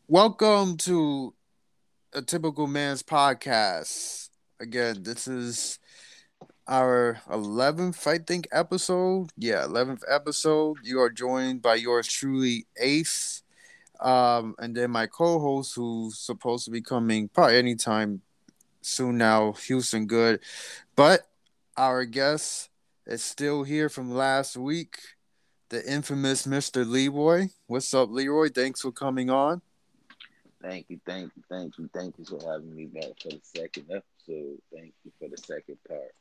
Welcome to a typical man's podcast. Again, this is our 11th, I think, episode. Yeah, 11th episode. You are joined by yours truly, Ace. And then my co-host, who's supposed to be coming probably anytime soon now, Houston Good. But our guest is still here from last week, the infamous Mr. Leroy. What's up, Leroy? Thanks for coming on. Thank you for having me back for the second episode. Thank you for the second part.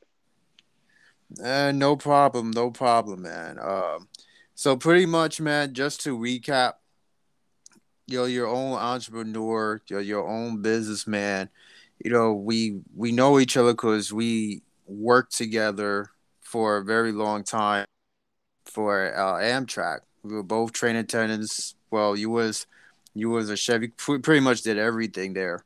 No problem, no problem, man. So pretty much, man. Just to recap, you're your own entrepreneur. You're your own businessman. We know each other because we worked together for a very long time for Amtrak. We were both train attendants. Well, you was a chef. You pretty much did everything there.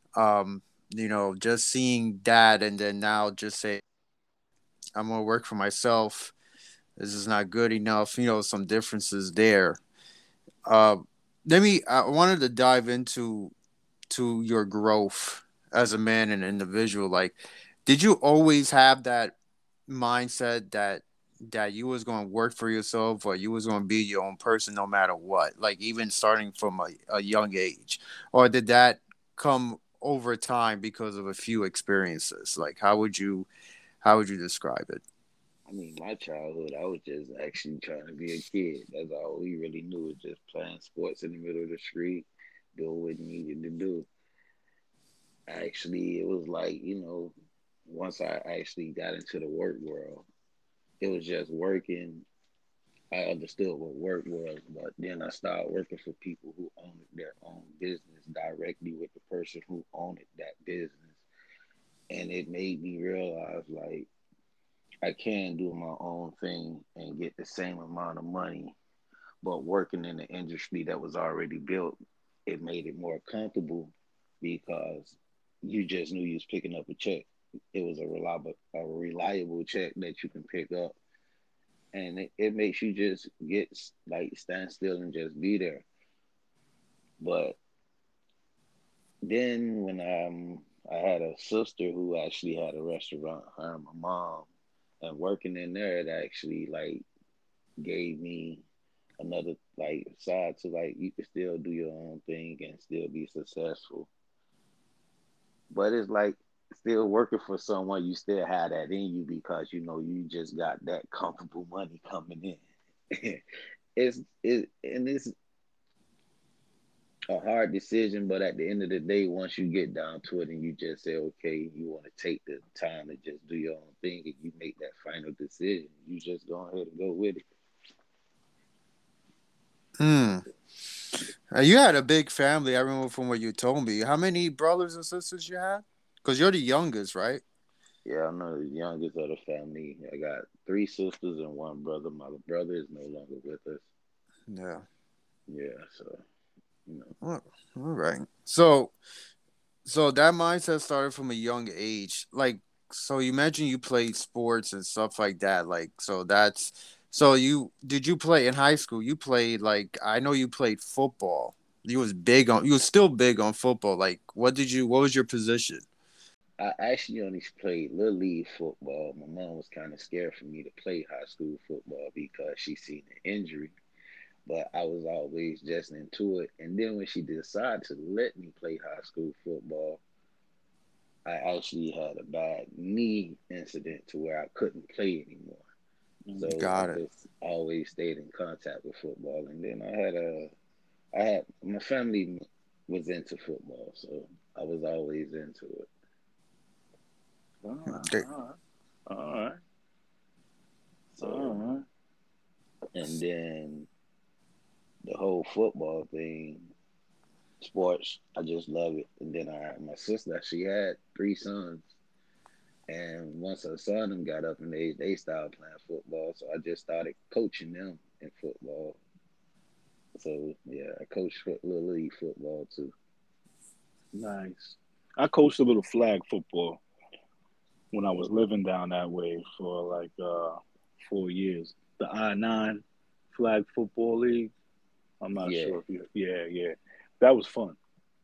Just seeing that, and then now just say I'm gonna work for myself. This is not good enough. Some differences there. Uh, I wanted to dive into your growth as a man and individual. Like, did you always have that mindset that you was going to work for yourself or you was going to be your own person no matter what? Like, even starting from a young age, or did that come over time because of a few experiences? Like, how would you describe it? I mean, my childhood, I was just actually trying to be a kid. That's all we really knew was just playing sports in the middle of the street, doing what we needed to do. Actually, it was like, once I actually got into the work world, it was just working. I understood what work was, but then I started working for people who owned their own business directly with the person who owned that business. And it made me realize like I can do my own thing and get the same amount of money, but working in the industry that was already built, it made it more comfortable because you just knew you was picking up a check. It was a reliable check that you can pick up, and it makes you just get like stand still and just be there. But then when I had a sister who actually had a restaurant, her and my mom, and working in there, it actually like gave me another like side to like you can still do your own thing and still be successful. But it's like still working for someone, you still have that in you because you know you just got that comfortable money coming in. It's a hard decision, but at the end of the day, once you get down to it and you just say, okay, you want to take the time to just do your own thing and you make that final decision, you just go ahead and go with it. Hmm. You had a big family. I remember from what you told me. How many brothers and sisters you had? Because you're the youngest, right? Yeah, I'm the youngest of the family. I got three sisters and one brother. My brother is no longer with us. Yeah. Yeah, so you know. All right. So that mindset started from a young age. Like, so you mentioned you played sports and stuff like that. Like, so you did you play in high school? You played like I know you played football. You was still big on football. Like, what was your position? I actually only played little league football. My mom was kind of scared for me to play high school football because she seen the injury, but I was always just into it. And then when she decided to let me play high school football, I actually had a bad knee incident to where I couldn't play anymore. So I Got it. just always stayed in contact with football. And then I had my family was into football, so I was always into it. All right, Okay. all right, all right, all So right. and then the whole football thing, sports, I just love it. And then my sister, she had three sons, and once her son them got up in age, they started playing football. So I just started coaching them in football. So yeah, I coach for little league football too. Nice. I coached a little flag football when I was living down that way for like 4 years. The I-9 Flag Football League. I'm not Yeah, sure if you. Yeah, yeah. That was fun.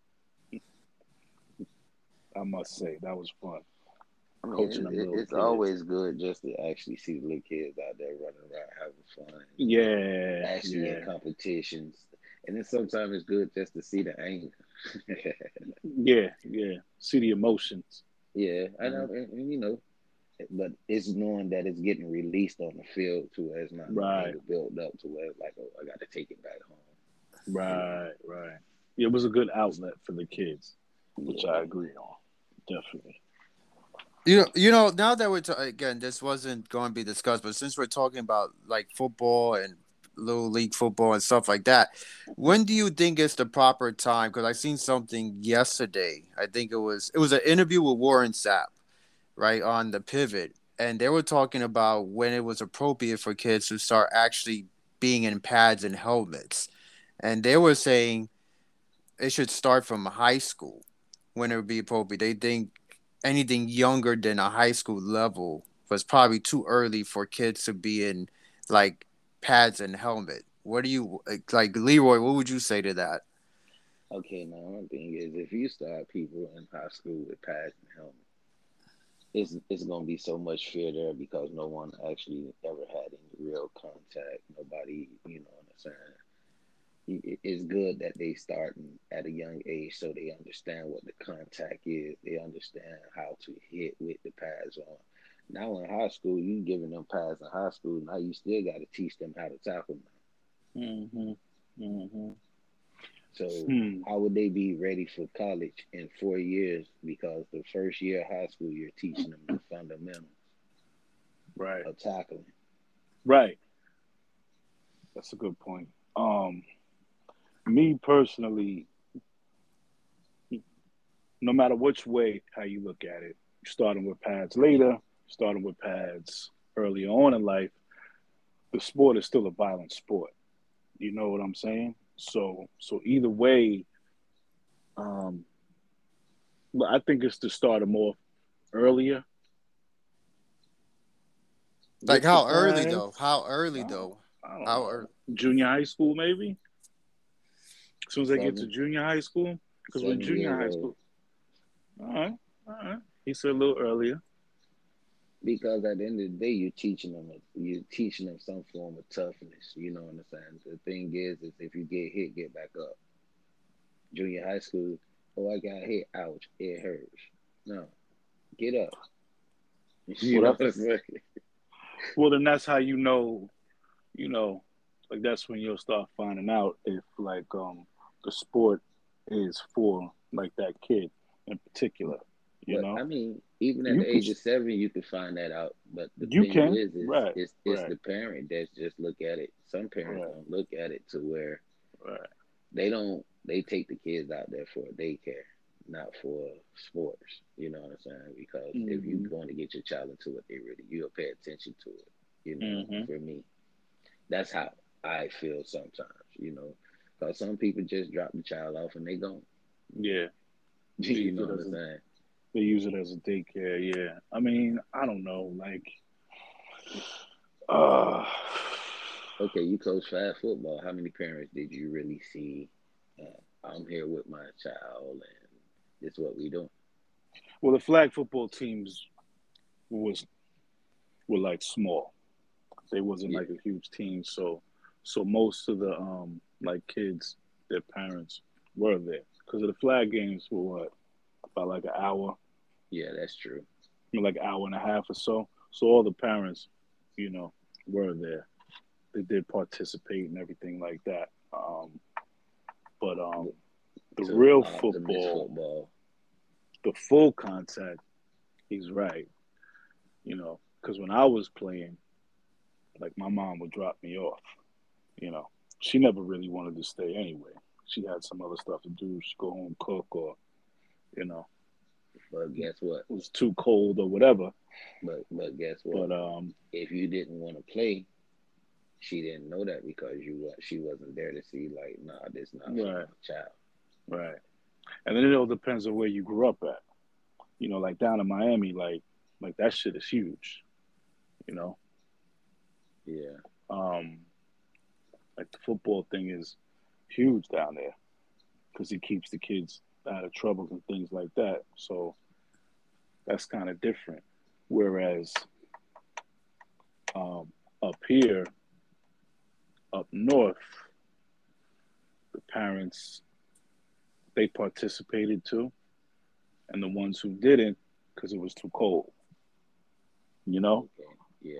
I must say that was fun. I Coaching mean, them little it's kids. always good just to actually see the little kids out there running around having fun, Yeah, actually in yeah, competitions. And then sometimes it's good just to see the anger. yeah, yeah. See the emotions. Yeah, Uh, and, but it's knowing that it's getting released on the field to where it's not no right, anger built up to where it's like, oh, I got to take it back home. right, right. It was a good outlet for the kids, which I Yeah. agree on. Definitely. Now that again, this wasn't going to be discussed, but since we're talking about like football and little league football and stuff like that, when do you think is the proper time? Because I seen something yesterday. I think it was an interview with Warren Sapp, right, on the Pivot, and they were talking about when it was appropriate for kids to start actually being in pads and helmets, and they were saying it should start from high school when it would be appropriate. They think anything younger than a high school level was probably too early for kids to be in like pads and helmet. What do you like, Leroy? What would you say to that? Okay, now one thing is if you start people in high school with pads and helmets, it's gonna be so much fear there because no one actually ever had any real contact. Nobody, understand. It's good that they starting at a young age so they understand what the contact is. They understand how to hit with the pads on. Now in high school, you giving them pads in high school. Now you still got to teach them how to tackle now. Mm-hmm. Mm-hmm. So Hmm. how would they be ready for college in 4 years? Because the first year of high school, you're teaching them the fundamentals Right. of tackling. Right. That's a good point. Me personally, no matter which way how you look at it, starting with pads later, starting with pads early on in life, the sport is still a violent sport. You know what I'm saying? So either way, um, but I think it's to start them off earlier Like with the how early though? pads. How early I don't, though? I don't How know. early? Junior high school, maybe. As soon as they get to Seven, junior high school, because with junior 7 years high old. school, all right, all right. He said a little earlier. Because at the end of the day, you're teaching them some form of toughness. You know what I'm saying? The thing is if you get hit, get back up. Junior high school, oh, I got hit, ouch, it hurts. No, get up. You Well, know that, what I'm saying? well, then that's how you know, like that's when you'll start finding out if like the sport is for like that kid in particular. You But know, I mean, even at you the could, age of 7, you can find that out. But the you thing can, is right, it's right, the parent that's just look at it. Some parents right, don't look at it to where right. they take the kids out there for a daycare, not for sports. You know what I'm saying? Because if you're Mm-hmm. going to get your child into it, you'll pay attention to it. Mm-hmm. For me, that's how I feel sometimes. Because some people just drop the child off and they gone. Yeah, they You use know it what as I'm a saying? they use it as a daycare. Yeah, I mean, I don't know, like, uh, Okay, you coach flag football. How many parents did you really see? I'm here with my child, and this is what we doing. well, the flag football teams was were like small. They wasn't Yeah, like a huge team, so most of the like kids, their parents were there because of the flag games were what about like an hour, yeah, that's true. like an hour and a half or so. So all the parents, you know, were there. They did participate and everything like that. But the To real optimist football, football. the full contact, he's right. You know, because when I was playing, like my mom would drop me off. You know, she never really wanted to stay anyway. She had some other stuff to do. She'd go home, cook, or you know, But it guess what? was too cold or whatever. But guess what? But If you didn't want to play, she didn't know that because she wasn't there to see like, nah, this not for right, my child. right. And then it all depends on where you grew up at. You know, like down in Miami, like that shit is huge. You know, Yeah, um, like the football thing is huge down there. because he keeps the kids out of troubles and things like that. So that's kind of different. Whereas up here, up north, the parents, they participated too, and the ones who didn't, because it was too cold. You know, Okay. Yeah.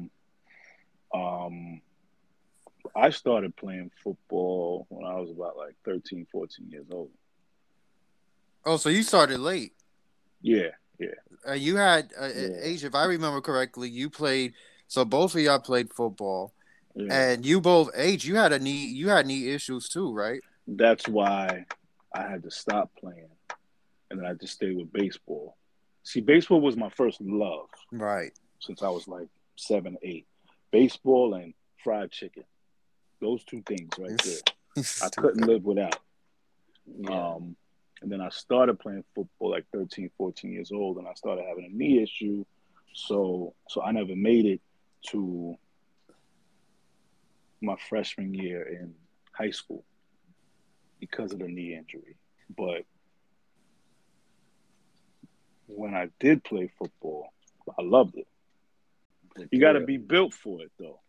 I started playing football when I was about like 13, 14 years old. Oh, so you started late. Yeah, yeah, You had yeah, age, if I remember correctly, you played. So both of y'all played football, yeah. and you both age. You had knee issues too, right? That's why I had to stop playing, and then I just stayed with baseball. See, baseball was my first love Right. since I was like 7, 8. Baseball and fried chicken. Those two things right there. I couldn't Stupid. live without. Yeah. And then I started playing football like 13, 14 years old, and I started having a knee issue. So I never made it to my freshman year in high school because of the knee injury. But when I did play football, I loved it. The You got to thrill. be built for it, though.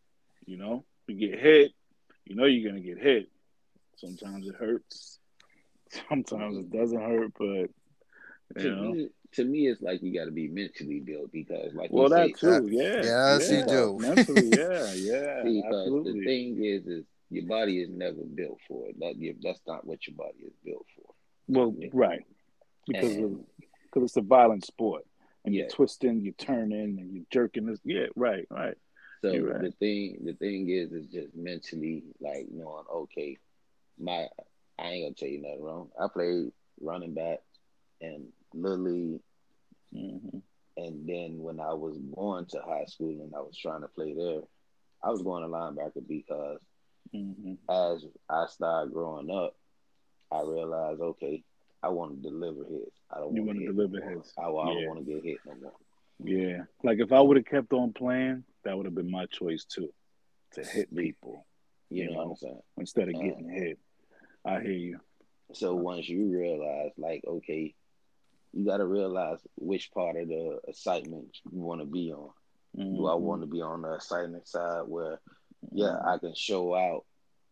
You get hit, you're going to get hit. Sometimes it hurts, sometimes it doesn't hurt, but, you know. To me, it's like you got to be mentally built because, like you Well, that say, Uh, too, yeah, yes, you yeah, because do. mentally, yeah, yeah, because the absolutely. thing is your body is never built for it. That's not what your body is built for. Well, Yeah. right, because And it's a violent sport, and you're yeah, twisting, you're turning, and you're jerking. This, yeah, right, right. so You're right. the thing is just mentally like knowing, okay, my I ain't gonna tell you nothing wrong. I played running back and little league, Hmm. and then when I was going to high school and I was trying to play there, I was going to linebacker because Hmm. as I started growing up, I realized, okay, I want to deliver hits. I don't You want to want to hit no deliver more. his, I don't yeah, want to get hit no more. yeah. Like if I would have kept on playing, that would have been my choice too, to hit Be, people, you know what I'm saying? instead of And getting hit. I hear you. so once you realize, like, okay, you got to realize which part of the excitement you want to be on. Do I Hmm. want to be on the excitement side where, yeah, Hmm. I can show out,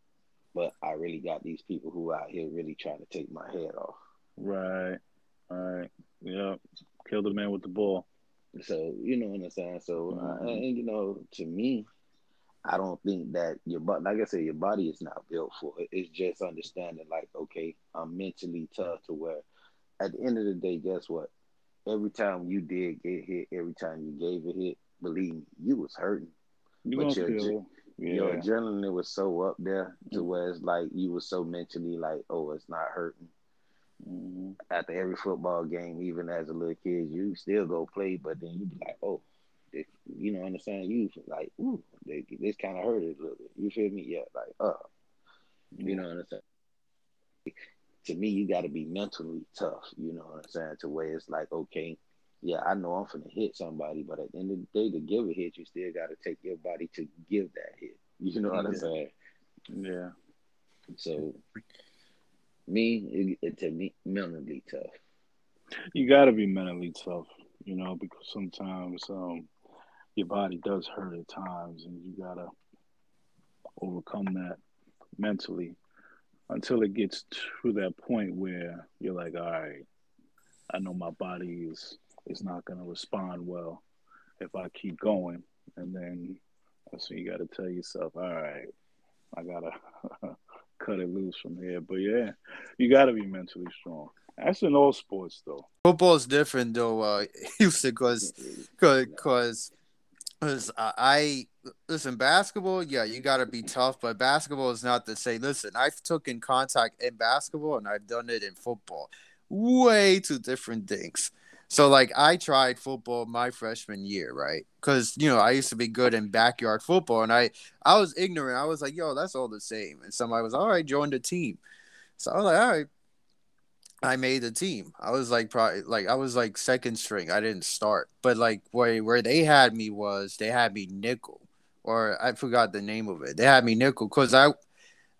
but I really got these people who out here really trying to take my head off. Right, right. Yeah, kill the man with the ball. So you know what I'm saying. So Hmm. and to me, I don't think that your body, like I said, your body is not built for it. It's just understanding, like, okay, I'm mentally tough to where at the end of the day, guess what? Every time you did get hit, every time you gave a hit, believe me, you was hurting, You but gonna feel it. your Yeah. adrenaline was so up there to where it's like you was so mentally like, oh, it's not hurting. Hmm. After every football game, even as a little kid, you still go play, but then you be like, oh, you know, understand? You like, ooh, this kind of hurt it a little bit. You feel me? Yeah, like, you Yeah. know what I'm saying? To me, you got to be mentally tough. You know what I'm saying? To where it's like, okay, yeah, I know I'm finna hit somebody, but at the end of the day, to give a hit, you still got to take your body to give that hit. You know what I'm Yeah. saying? Yeah. So to me, mentally tough. You got to be mentally tough, because sometimes your body does hurt at times, and you got to overcome that mentally until it gets to that point where you're like, all right, I know my body is not going to respond well if I keep going. And then that's when you got to tell yourself, all right, I got to cut it loose from here. But yeah, you got to be mentally strong. That's in all sports, though. Football is different though, Houston, Nah, because I listen, basketball, yeah, you got to be tough, but basketball is not the same. Listen, I've taken contact in basketball and I've done it in football. Way two different things. So like I tried football my freshman year, right? Because I used to be good in backyard football, and I was ignorant. I was like, yo, that's all the same. And somebody was all right, join the team. So I was like, all right. I made the team. I was like probably like I was like second string. I didn't start, but like where they had me was they had me nickel, or I forgot the name of it. They had me nickel because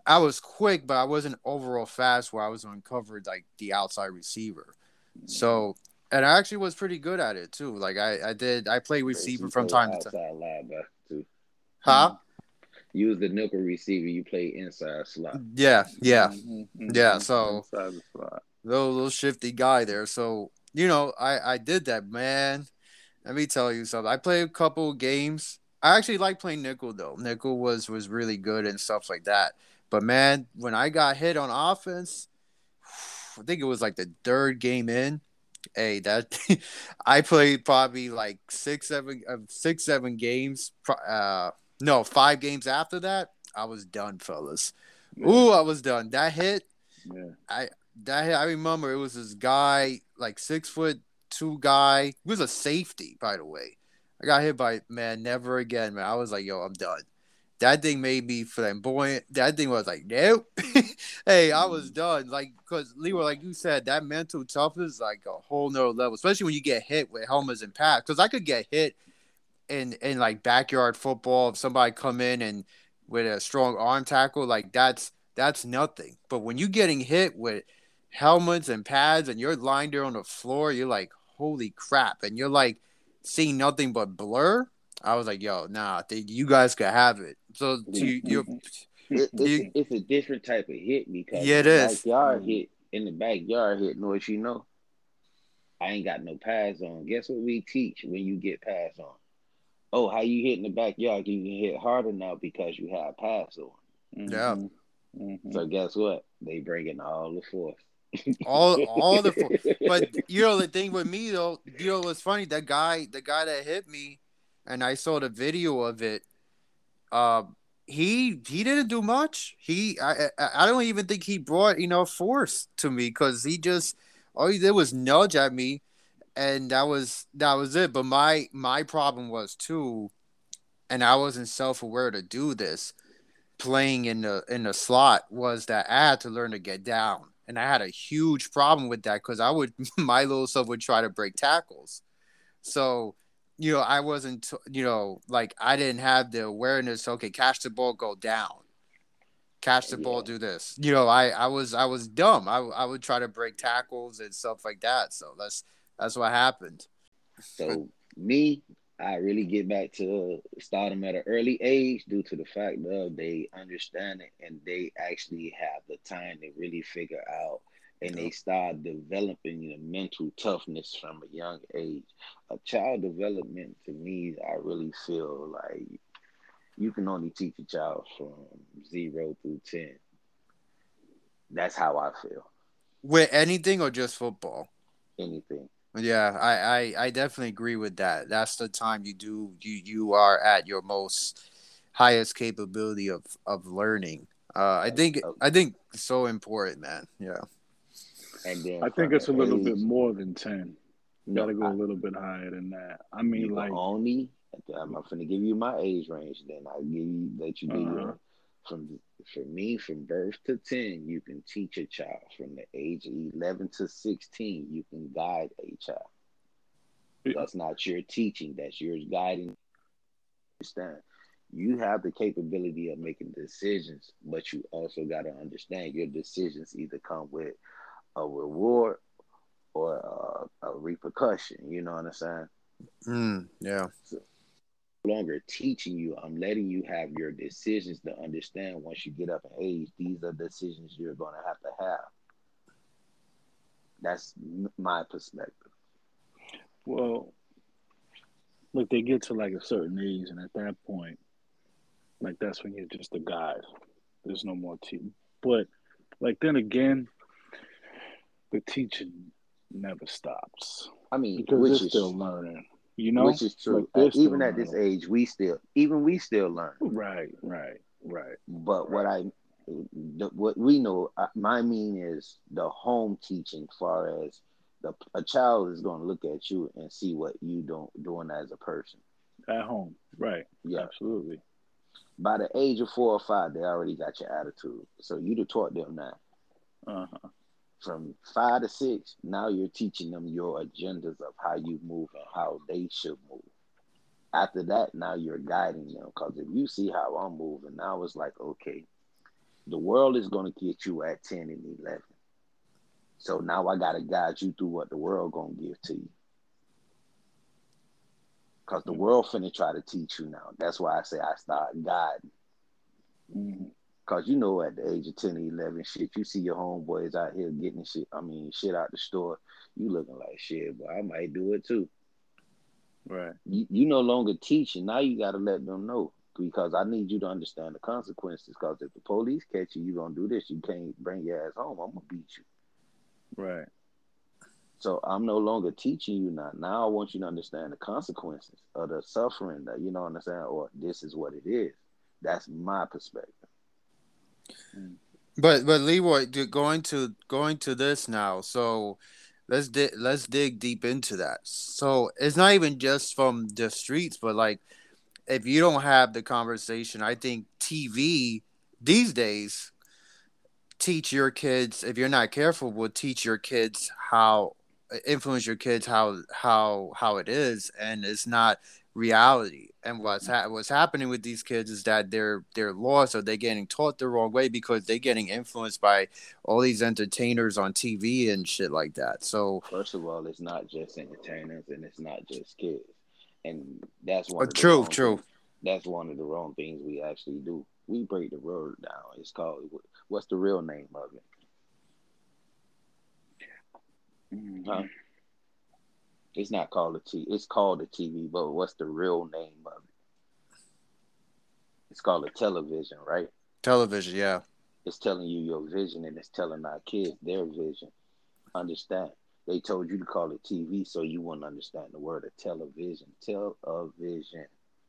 I was quick, but I wasn't overall fast where I was uncovered like the outside receiver. So, and I actually was pretty good at it too. Like I played receiver You from play time to time. outside linebacker too. Huh? You was the nickel receiver. You play inside slot. Yeah, yeah, yeah. So Inside the slot. little shifty guy there. So I did that, man. Let me tell you something. I played a couple games. I actually like playing nickel though. Nickel was really good and stuff like that. But man, when I got hit on offense, I think it was like the third game in. Hey, that I played probably like six, 7 games. No, 5 games after that, I was done, fellas. Yeah. Ooh, I was done. That hit, Yeah. I remember it was this guy, like 6'2" guy. He was a safety, by the way. I got hit by man, never again, man. I was like, yo, I'm done. That thing made me flamboyant. That thing was like, nope. Hey, I was done. Like, because Leroy, like you said, that mental toughness is like a whole nother level, especially when you get hit with helmets and pads. Because I could get hit in like backyard football if somebody come in and with a strong arm tackle, like that's nothing. But when you getting hit with helmets and pads and you're lying there on the floor, you're like, holy crap, and you're like seeing nothing but blur. I was like, yo, nah, you guys could have it. So It's a different type of hit because yeah, it is. in the backyard hit, know what you know? I ain't got no pads on. Guess what we teach when you get pads on? Oh, how you hit in the backyard? You can hit harder now because you have pads on. Yeah. So guess what? They bring in all the force. all the but the thing with me though, what's funny, the guy that hit me, and I saw the video of it. He didn't do much. I don't even think he brought enough force to me because he just all he did was nudge at me, and that was it. But my problem was too, and I wasn't self aware to do this. Playing in the slot was that I had to learn to get down, and I had a huge problem with that because I would my little self would try to break tackles. So I wasn't, like I didn't have the awareness. Okay, catch the ball, go down. Catch the ball, do this. I was dumb. I would try to break tackles and stuff like that. So that's what happened. So me, I really get back to start them at an early age due to the fact of they understand it and they actually have the time to really figure out and they start developing the mental toughness from a young age. A child development to me, I really feel like you can only teach a child from 0 through 10. That's how I feel. With anything or just football? Anything. Yeah, I definitely agree with that. That's the time you are at your most highest capability of learning. I think it's so important, man. Yeah. And then I think it's a little bit more than 10. You gotta go a little bit higher than that. I mean, like only. I'm not gonna give you my age range. Then I'll let you do your from birth to 10. You can teach a child from the age of 11 to 16. You can guide a child. That's not your teaching. That's your guiding. Understand? You have the capability of making decisions, but you also got to understand your decisions either come with a reward or a repercussion. You know what I'm saying? Yeah. So, no longer teaching you. I'm letting you have your decisions to understand once you get up in age. These are decisions you're going to have. That's my perspective. Well, look, they get to like a certain age, and at that point, like that's when you're just a guide. There's no more teaching. But like then again, the teaching never stops. I mean, because they're still learning. Which is true. Like even at this age, we still learn. Right. But what we know, my mean is the home teaching. Far as a child is going to look at you and see what you doing as a person at home. Right. Yeah. Absolutely. By the age of 4 or 5, they already got your attitude. So you'd have taught them now. From 5 to 6, now you're teaching them your agendas of how you move and how they should move. After that, now you're guiding them. Because if you see how I'm moving, now it's like, okay, The world is going to get you at 10 and 11. So now I got to guide you through what the world going to give to you. Because the world finna try to teach you now. That's why I say I start guiding. Because you know at the age of 10 or 11, shit, you see your homeboys out here getting shit out the store. You looking like shit, but I might do it too. Right. You no longer teaching. Now you got to let them know. Because I need you to understand the consequences. Because if the police catch you, you're going to do this. You can't bring your ass home. I'm going to beat you. Right. So I'm no longer teaching you now. Now I want you to understand the consequences of the suffering that, you know what I'm saying? Or this is what it is. That's my perspective. But Leroy, going to this now. So let's dig deep into that. So it's not even just from the streets, but like if you don't have the conversation, I think TV these days teach your kids, if you're not careful, will teach your kids how influence your kids how it is, and it's not reality. And what's happening with these kids is that they're lost, or they're getting taught the wrong way because they're getting influenced by all these entertainers on TV and shit like that. So First of all, it's not just entertainers and it's not just kids. And that's true. That's one of the wrong things we actually do. We break the word down. It's called, what's the real name of it? Huh? It's not called a TV. It's called a TV, but what's the real name of it? It's called a television, right? Television, yeah. It's telling you your vision, and it's telling our kids their vision. Understand? They told you to call it TV so you wouldn't understand the word of television. Television.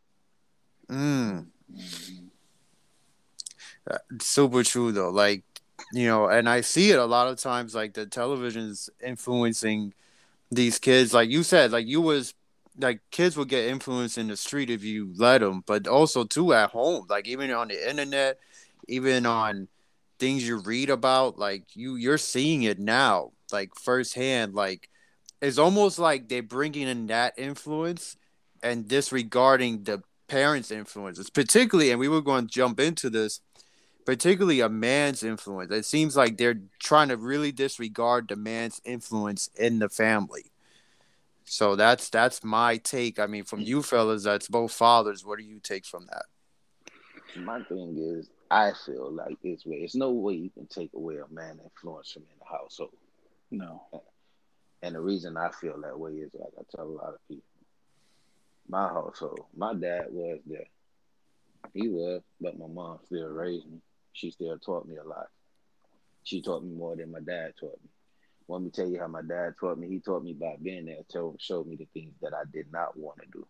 Super true though. Like, and I see it a lot of times. Like the television's influencing these kids. Like you said, like kids will get influenced in the street if you let them, but also too at home. Like even on the internet, even on things you read about. Like you're seeing it now, like firsthand. Like it's almost like they're bringing in that influence and disregarding the parents' influences, particularly. And we were going to jump into this, particularly a man's influence. It seems like they're trying to really disregard the man's influence in the family. So that's my take. I mean, from you fellas, that's both fathers. What do you take from that? My thing is, I feel like this way. It's no way you can take away a man influence from in the household. No. And the reason I feel that way is, like I tell a lot of people, my household, my dad was there. He was, but my mom still raised me. She still taught me a lot. She taught me more than my dad taught me. Want me to tell you how my dad taught me? He taught me by being there, showed me the things that I did not want to do.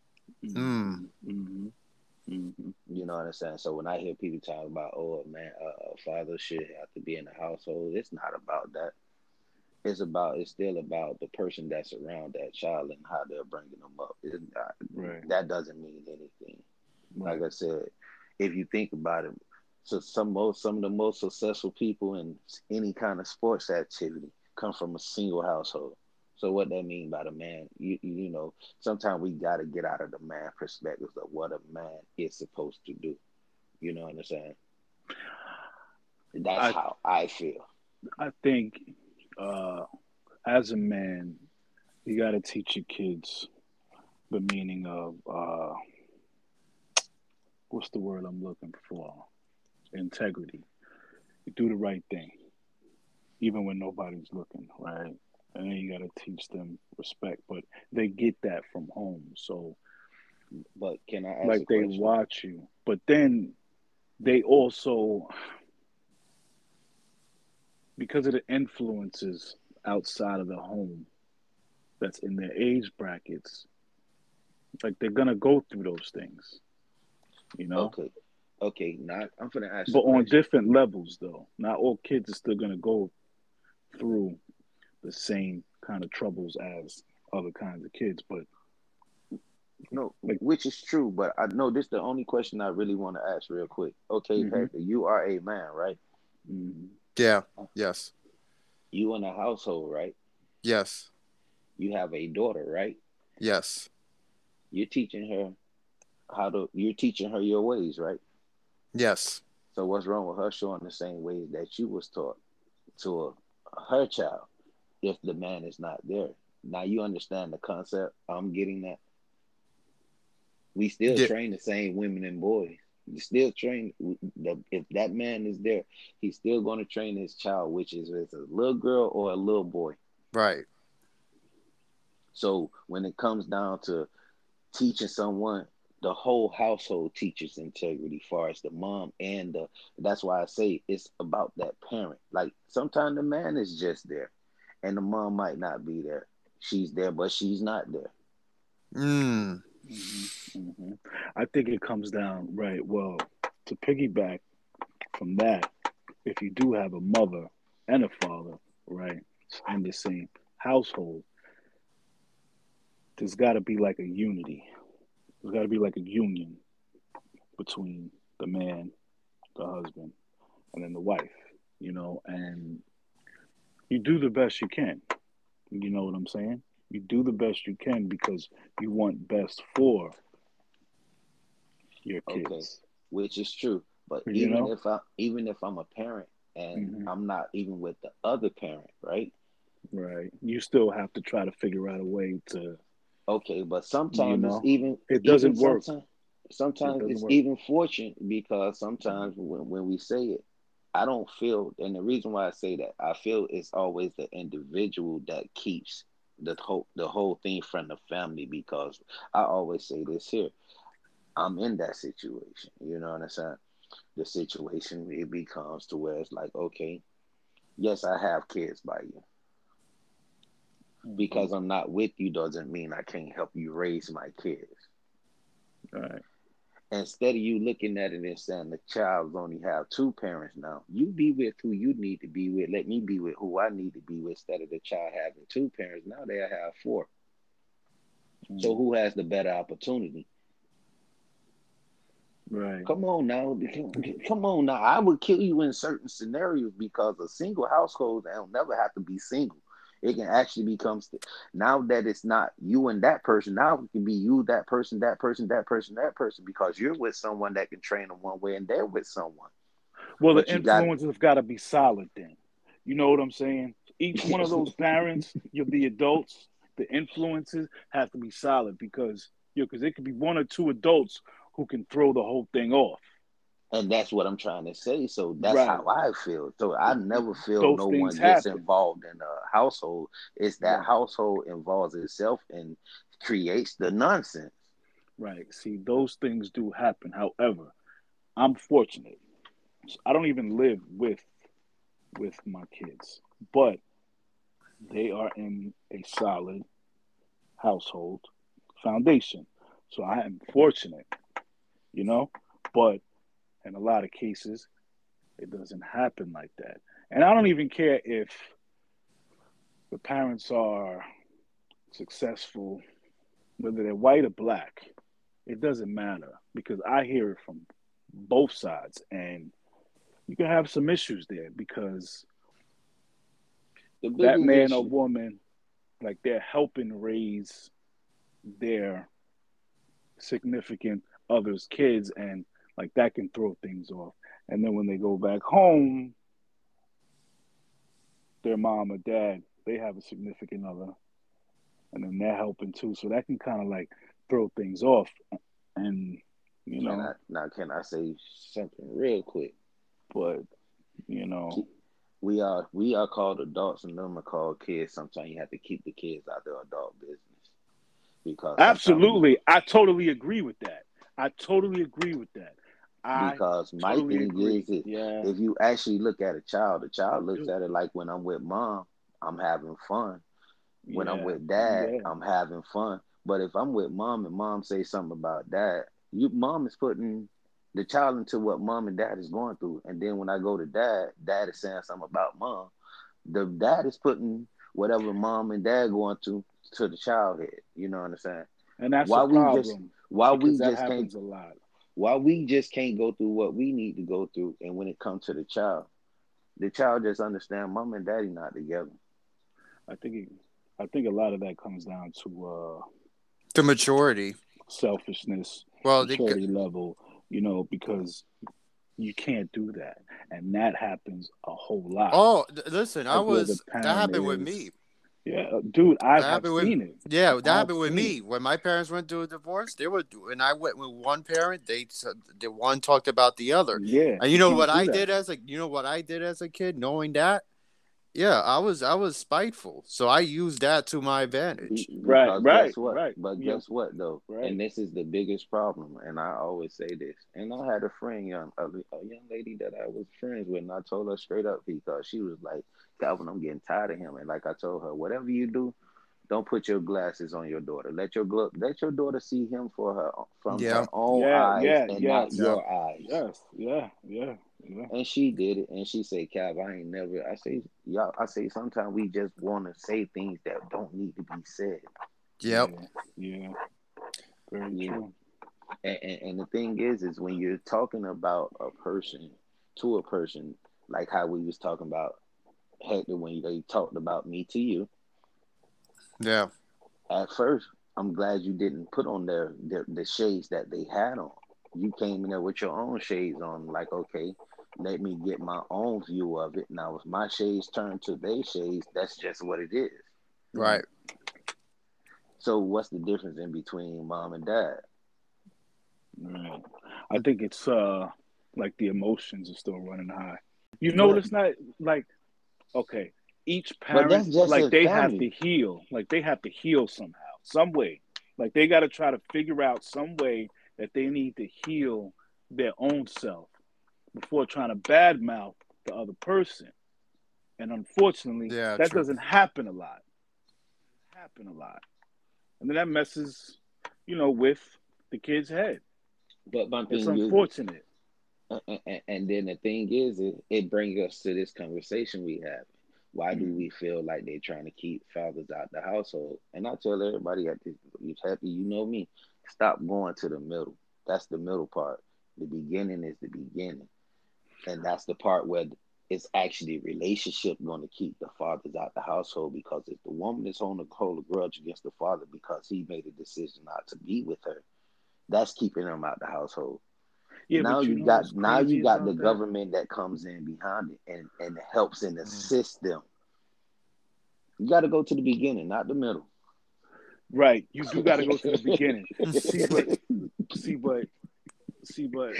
You know what I'm saying? So when I hear people talk about, oh man, a father should have to be in the household, it's not about that. It's still about the person that's around that child and how they're bringing them up. Right. That doesn't mean anything. Right. Like I said, if you think about it, so some of the most successful people in any kind of sports activity come from a single household. So what that mean by the man, you know, sometimes we got to get out of the man perspectives of what a man is supposed to do. You know what I'm saying? That's how I feel. I think as a man, you got to teach your kids the meaning of what's the word I'm looking for? Integrity. You do the right thing, even when nobody's looking, right? And then you got to teach them respect, but they get that from home. So, But can I ask like, a they question? watch you, but then they also, because of the influences outside of the home that's in their age brackets, like they're gonna go through those things, you know. Okay. Now I'm gonna ask But a on question. different levels, though. Not all kids are still gonna go through the same kind of troubles as other kinds of kids. But No, like, which is true, but I know this is the only question I really want to ask real quick. Okay, mm-hmm, Hector, you are a man, right? mm-hmm, Yeah. Yes. You in a household, right? Yes. You have a daughter, right? Yes. You're teaching her you're teaching her your ways, right? Yes. So what's wrong with her showing the same way that you was taught to her child if the man is not there? Now you understand the concept. I'm getting that. We still Yeah, train the same women and boys. You still train if that man is there, he's still going to train his child, which is it's a little girl or a little boy. right. So when it comes down to teaching someone, the whole household teaches integrity, far as the mom and the. That's why I say it's about that parent. Like sometimes the man is just there, and the mom might not be there. She's there, but she's not there. Mm. Hmm. I think it comes down right. Well, to piggyback from that, if you do have a mother and a father, right, in the same household, there's got to be like a unity. There's got to be like a union between the man, the husband, and then the wife. And you do the best you can. You know what I'm saying? You do the best you can because you want best for your Okay, kids. which is true. But You know? even if I'm a parent and Hmm. I'm not even with the other parent, right? Right. You still have to try to figure out a way to, Okay, but you sometimes it's know, it even doesn't work. It sometimes doesn't it's work. even fortunate because sometimes when we say it, I don't feel, and the reason why I say that, I feel it's always the individual that keeps the whole thing from the family because I always say this here. I'm in that situation. You know what I'm saying? The situation it becomes to where it's like, okay, yes, I have kids by you. Hmm. Because I'm not with you doesn't mean I can't help you raise my kids. Right. Instead of you looking at it and saying the child only have two parents now, you be with who you need to be with. Let me be with who I need to be with instead of the child having two parents. Now they have four. So Mm. who has the better opportunity? Right. Come on now. Come on now. I would kill you in certain scenarios because a single household, they'll never have to be single. It can actually become now that it's not you and that person. Now it can be you, that person, that person, that person, that person, because you're with someone that can train them one way and they're with someone. Well, the But you got influences have got to be solid then. You know what I'm saying? Each one of those parents, you're the adults, the influences have to be solid because because it could be one or two adults who can throw the whole thing off. and that's what I'm trying to say. So that's Right. how I feel. So I never feel Those no things one gets happen. involved in a household. It's that Right. household involves itself and creates the nonsense. Right. See, those things do happen. However, I'm fortunate. I don't even live with my kids, but they are in a solid household foundation. So I am fortunate, you know, but in a lot of cases, it doesn't happen like that. And I don't even care if the parents are successful, whether they're white or black, it doesn't matter because I hear it from both sides. And you can have some issues there because The that biggest man or issue, woman, like they're helping raise their significant others' kids, and like that can throw things off. And then when they go back home, their mom or dad, they have a significant other, and then they're helping too. So that can kind of like throw things off. And, you know, can I say something real quick? but, you know, We are called adults and them are called kids. Sometimes you have to keep the kids out of adult business absolutely. I totally agree with that. I totally agree with that. I because my totally thing is agree. Yeah, if you actually look at a child, the I child looks do. at it like when I'm with mom, I'm having fun. When I'm Yeah, with dad, yeah. I'm having fun. But if I'm with mom and mom say something about dad, mom is putting the child into what mom and dad is going through. And then when I go to dad, dad is saying something about mom. The dad is putting whatever mom and dad going to the child head. You know what I'm saying? And that's a Why we just problem why because we that just can't happens a lot. why we just can't go through what we need to go through. And when it comes to the child just understand mom and daddy not together. I think it, I think a lot of that comes down to The maturity. selfishness, Well, maturity level, because You can't do that, and that happens a whole lot. Oh, listen, Like where the that parent happened with is, me. yeah, dude, I That have happened with seen it. Yeah, that I've happened with seen it. me when my parents went through a divorce. They were, and I went with one parent. They said the one talked about the other, Yeah, and you can't do that. you know what I did as a kid, knowing that. Yeah, I was spiteful, so I used that to my advantage. Right, Because right, guess what? right. But Yeah, guess what though? right. And this is the biggest problem. And I always say this. And I had a friend, a young lady that I was friends with, and I told her straight up because she was like, Calvin, I'm getting tired of him. And like I told her, whatever you do, don't put your glasses on your daughter. Let your daughter see him from Yeah, her own Yeah, eyes yeah, and not yes, yeah, your eyes. yes, yeah, yeah, yeah. And she did it. And she said, Cav, I ain't never. I say, y'all. I say sometimes we just want to say things that don't need to be said. yep, Yeah, yeah, very You know. true. And the thing is when you're talking about a person to a person, like how we was talking about Hector when they talked about me to you. yeah, At first, I'm glad you didn't put on the shades that they had on. You came in there with your own shades on, like, okay, let me get my own view of it. Now, if my shades turn to their shades, that's just what it is. right. So, what's the difference in between mom and dad? Right. I think it's like the emotions are still running high. You But notice not like okay, each but parent that's just like in they have family. to heal. Like they have to heal somehow, some way. Like they got to try to figure out some way that they need to heal their own self before trying to badmouth the other person. And unfortunately, Yeah, that true. doesn't happen a lot. Happen a lot. And then that messes, with the kid's head. But my It's thing is, unfortunate. and then the thing is, it brings us to this conversation we have. Why do Mm. we feel like they're trying to keep fathers out the household? And I tell everybody at this, you happy, you know me, stop going to the middle. That's the middle part. The beginning is the beginning, and that's the part where it's actually relationship going to keep the fathers out the household. Because if the woman is holding a grudge against the father because he made a decision not to be with her, that's keeping them out the household. Yeah, but you know what's Now you crazy got the about that? government that comes in behind it and helps and Mm. assists them. You got to go to the beginning, not the middle. Right. You do got to go to the beginning. See, but see, but see, but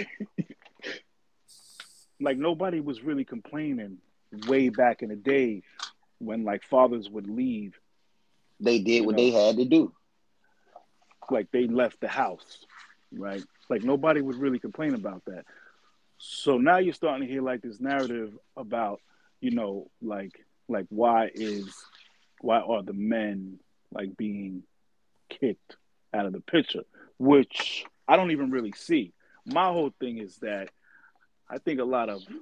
like nobody was really complaining way back in the day when like fathers would leave, They did you what they know, had to do. like they left the house, right? Like nobody would really complain about that. So now you're starting to hear like this narrative about, like why are the men like being kicked out of the picture, which I don't even really see. My whole thing is that I think a lot of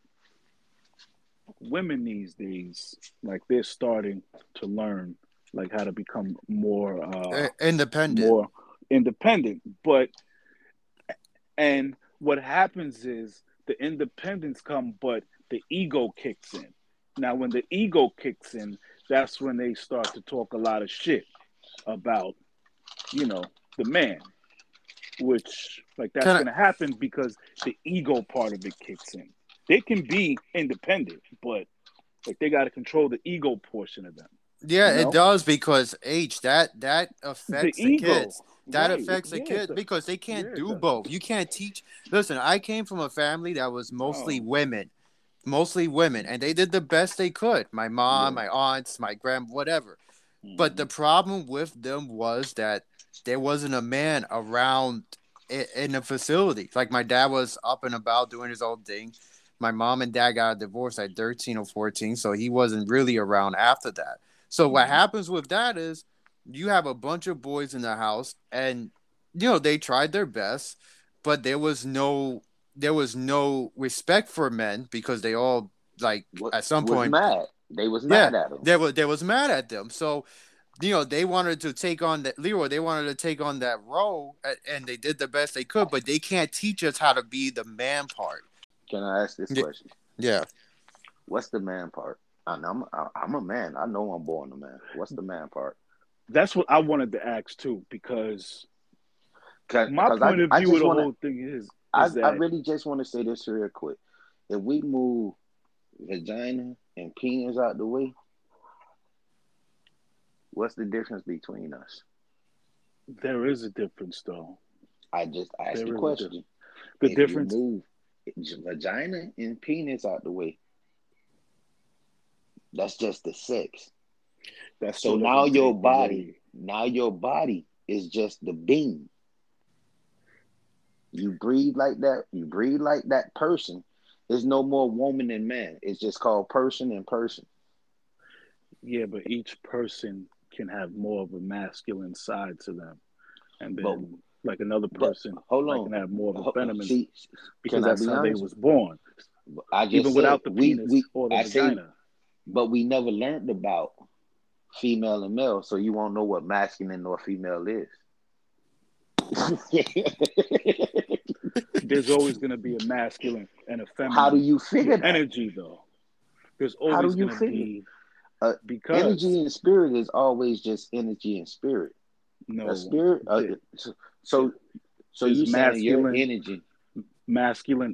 women these days, like they're starting to learn like how to become Independent. more independent. But and what happens is the independence come, but the ego kicks in. Now, when the ego kicks in, that's when they start to talk a lot of shit about, you know, the man, which like that's Can I? going to happen because the ego part of it kicks in. They can be independent, but like they got to control the ego portion of them. Yeah, You it know, does because age that the affects the ego, kids. That right? affects the Yeah, kids because they can't it do does. both. You can't teach. Listen, I came from a family that was Oh, mostly women, and they did the best they could. My mom, yeah. my aunts, my grand, whatever. But Mm-hmm. the problem with them was that there wasn't a man around in the facility. Like my dad was up and about doing his own thing. My mom and dad got a divorce at 13 or 14, so he wasn't really around after that. So what Mm-hmm. happens with that is you have a bunch of boys in the house, and they tried their best, but there was no respect for men because they all, like, What at some was point, mad? They was yeah, mad at him. there was mad at them. So they wanted to take on that Leroy. They wanted to take on that role, and they did the best they could. But they can't teach us how to be the man part. Can I ask this Yeah, question? yeah. What's the man part? I'm a man. I know I'm born a man. What's the man part? That's what I wanted to ask too, because my Because point of I view of just the want to whole thing is, is I that really just want to say this real quick. If we move vagina and penis out the way, what's the difference between us? there is a difference, though. I just asked the There is a difference. question. The If you difference, move vagina and penis out the way, that's just the sex. that So still doesn't take away. now your body is just the being. You breathe like that. You breathe like that person. There's no more woman and man. It's just called person and person. Yeah, but each person can have more of a masculine side to them, and But then like another but person hold like on. can have more of a feminine See, because can I that's be how they honest? was born, I just even said without the penis or the I say, vagina. but we never learned about female and male, so you won't know what masculine or female is. There's always going to be a masculine and a How do feminine you figure with that? energy, though. There's How do always you going to figure? be Energy because and spirit is always just energy and spirit. A no, spirit. So so there's you saying your masculine, energy? masculine,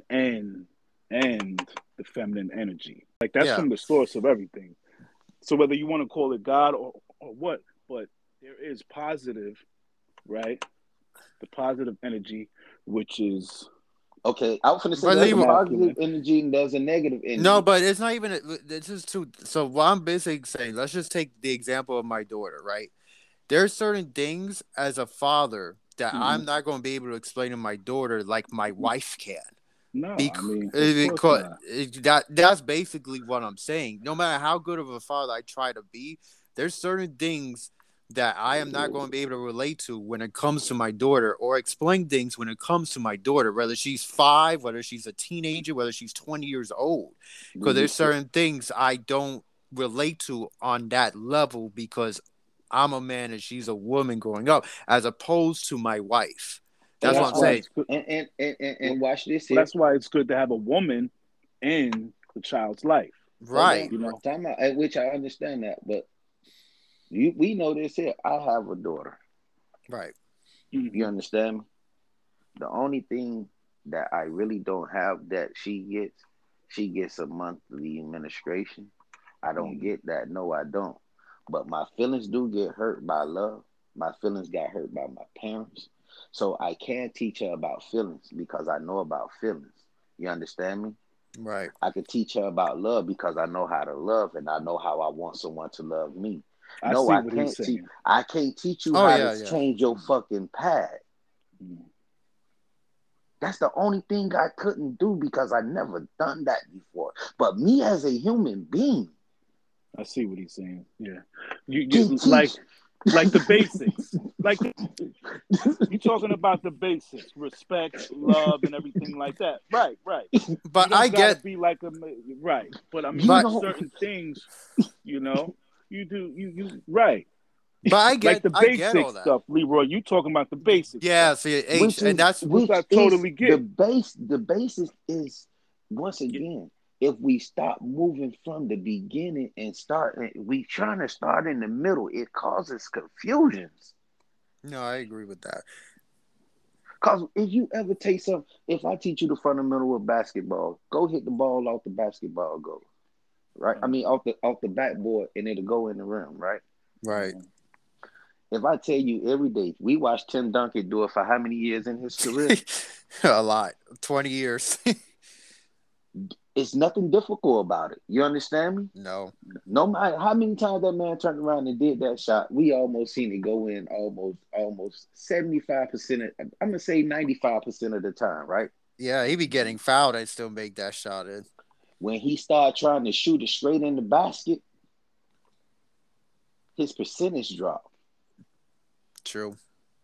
and the feminine energy. Like that's Yeah. from the source of everything. So whether you want to call it God or what, but there is positive, right? The positive energy, which is Okay, I was gonna say But there's the a Leroy, positive masculine. energy and there's a negative no, energy. but it's not even. This is too. So what I'm basically saying, let's just take the example of my daughter, right? There's certain things as a father that Mhm. I'm not going to be able to explain to my daughter like my wife can. No, I Because, mean, of course not. that's basically what I'm saying. No matter how good of a father I try to be, there's certain things that I am not going to be able to relate to when it comes to my daughter, or explain things when it comes to my daughter, whether she's 5, whether she's a teenager, whether she's 20 years old. Do Because you? there's certain things I don't relate to on that level because I'm a man and she's a woman growing up, as opposed to my wife. Well, That's And what I that's I'm why saying. it's good. Well, and watch this well, here. that's why it's good to have a woman in the child's life. Hold Right. on, You know. time out. At which I understand that, but we know this here. I have a daughter. Right. You Hmm. understand me? The only thing that I really don't have that she gets a monthly administration. I don't Hmm. get that. No, I don't. But my feelings do get hurt by love. My feelings got hurt by my parents. So I can teach her about feelings because I know about feelings. You understand me? Right. I could teach her about love because I know how to love and I know how I want someone to love me. I No, see what he's saying. I can't teach you Oh how to yeah, yeah. change your fucking pad. Mhm. That's the only thing I couldn't do because I never done that before. But me as a human being I see what he's saying. Yeah, can you teach. like the basics. Like you talking about the basics, respect, love, and everything like that. Right, right. You But I don't gotta get, be like a right, but I You mean but don't. certain things. You know, you do you right. but Like the I get basic all that. stuff, Leroy. You talking about the basic Yeah, stuff, see, H, and that's which I Which is totally get. the basis is once again, if we stop moving from the beginning and start we trying to start in the middle, it causes confusions. no, I agree with that. Cause if you ever take some, if I teach you the fundamental of basketball, go hit the ball off the basketball goal, right? I Uh, mean off the backboard and it'll go in the rim, right? Right. uh, If I tell you every day, we watched Tim Duncan do it for how many years in his career? A lot. 20 years. It's nothing difficult about it. You understand me? No. No matter how many times that man turned around and did that shot, we almost seen it go in almost 75% of, I'm gonna say 95% of the time, right? Yeah, he be getting fouled and still make that shot in. When he started trying to shoot it straight in the basket, his percentage dropped. True.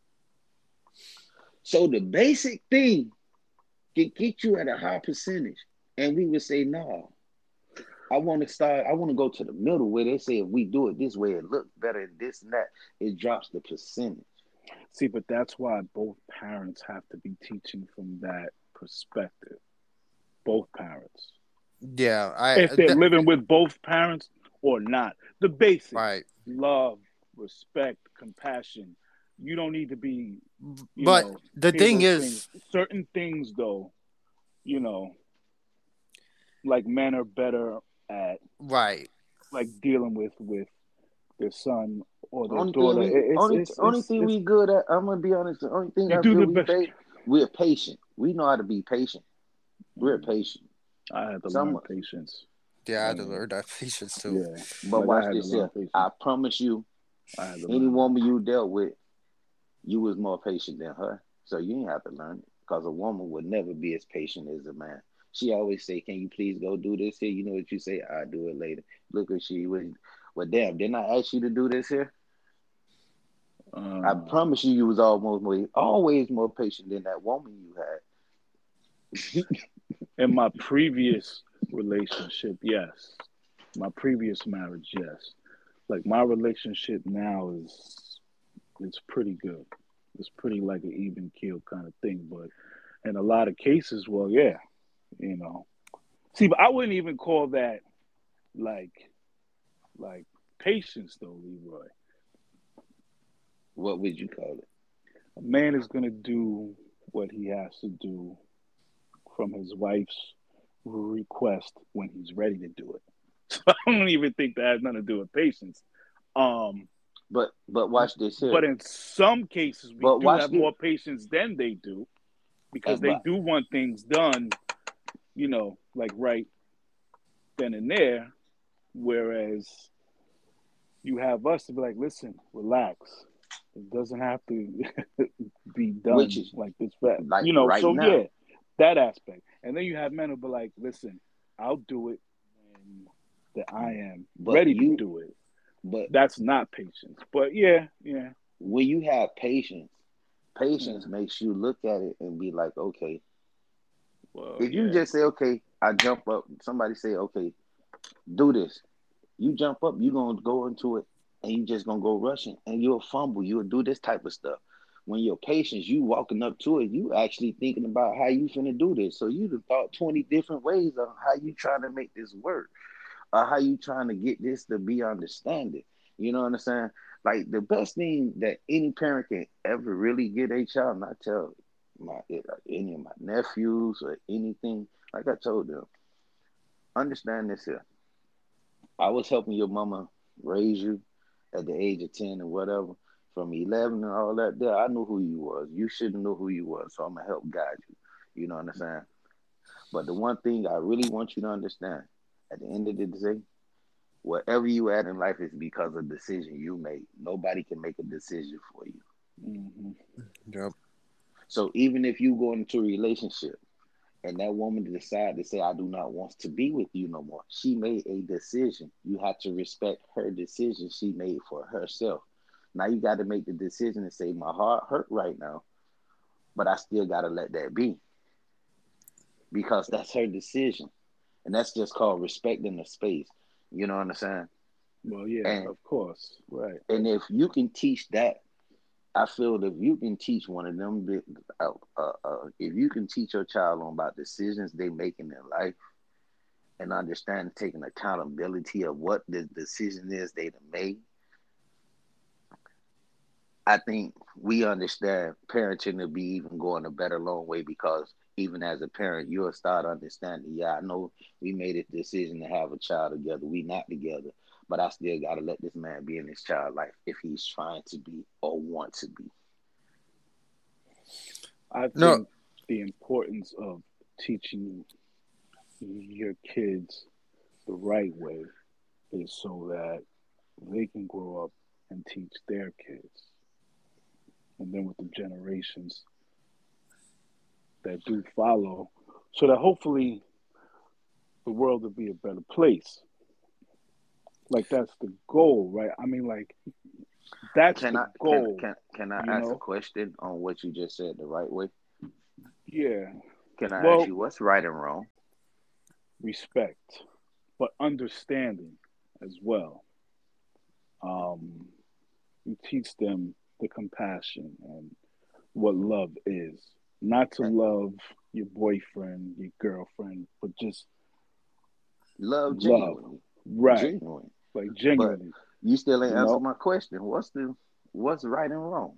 So the basic thing can get you at a high percentage. And we would say, no, I want to go to the middle where they say if we do it this way, it looks better and this and that. It drops the percentage. see, but that's why both parents have to be teaching from that perspective. Both parents. Yeah, If they're living with both parents or not. The basics right. love, respect, compassion, you don't need to be, But the hear thing those things. is, Certain things, though, you know, like men are better at right. like dealing with their son or their Only thing daughter. we only thing It's we good at. I'm gonna be honest. The only thing you I do feel the best. we're patient. We know how to be patient. We're Mm. patient. I had to learn Some, patience. Yeah, I had to learn that patience too. Yeah, but like I watch had to this learn here. patience. I promise you, I had to any learn. woman you dealt with, you was more patient than her. So you ain't have to learn it because a woman would never be as patient as a man. She always say, "Can you please go do this here?" You know what you say? I'll do it later. Look what she was. Well, damn, didn't I ask you to do this here? I promise you, you was always more patient than that woman you had. In my previous relationship, yes. My previous marriage, yes. Like my relationship now is it's pretty good. It's pretty like an even keel kind of thing. But in a lot of cases, well, yeah, you know. See, but I wouldn't even call that like like patience though, Leroy. What would you call it? A man is gonna do what he has to do from his wife's request when he's ready to do it. So I don't even think that has nothing to do with patience. Um, But watch this but here. in some cases, we But do watch have this. more patience than they do because they But do want things done, like right then and there. Whereas you have us to be like, listen, relax. It doesn't have to be which done is like this fast. like right So yeah, now. that aspect. And then you have men who be like, listen, I'll do it when that I am But ready to you do it. but That's not patience. But yeah. when you have patience, Yeah. patience makes you look at it and be like, okay, Well, if you yeah. just say, okay, I jump up, somebody say, okay, do this. You jump up, you gonna go into it and you just gonna go rushing and you'll fumble, you'll do this type of stuff. When you're patient, you walking up to it, you actually thinking about how you finna do this. So you have thought 20 different ways of how you trying to make this work. Or how you trying to get this to be understanding. You know what I'm saying? Like the best thing that any parent can ever really get a child, and I tell any of my nephews or anything, like I told them, understand this here. I was helping your mama raise you at the age of 10 or whatever. From 11 and all that there, I knew who you was. You shouldn't know who you was, so I'm gonna help guide you. You know what I'm saying? But the one thing I really want you to understand, at the end of the day, wherever you at in life is because of decision you made. Nobody can make a decision for you. Mm-hmm. Yep. So even if you go into a relationship and that woman decide to say, I do not want to be with you no more, she made a decision. You have to respect her decision she made for herself. Now you got to make the decision and say, my heart hurt right now, but I still got to let that be because that's her decision. And that's just called respecting the space. You know what I'm saying? Well, yeah, And of course. Right. and if you can teach that, I feel that if you can teach one of them, if you can teach your child on about decisions they make in their life and understand taking accountability of what the decision is they made, I think we understand parenting to be even going a better long way because even as a parent, you'll start understanding, yeah, I know we made a decision to have a child together. We not together, but I still got to let this man be in his child life if he's trying to be or want to be. I No, think the importance of teaching your kids the right way is so that they can grow up and teach their kids. And then with the generations that do follow, so that hopefully the world will be a better place. Like that's the goal, right? I mean, like that's Can the I can goal, can can I you ask a know? question on what you just said the right way? Yeah. Can I ask Well, you what's right and wrong? respect, but understanding as well. Um, you teach them the compassion and what love is. Not to Eh, love your boyfriend, your girlfriend, but just love love. genuinely, Right. genuine. Like But genuinely, you still ain't you answered know? my question. What's the what's right and wrong.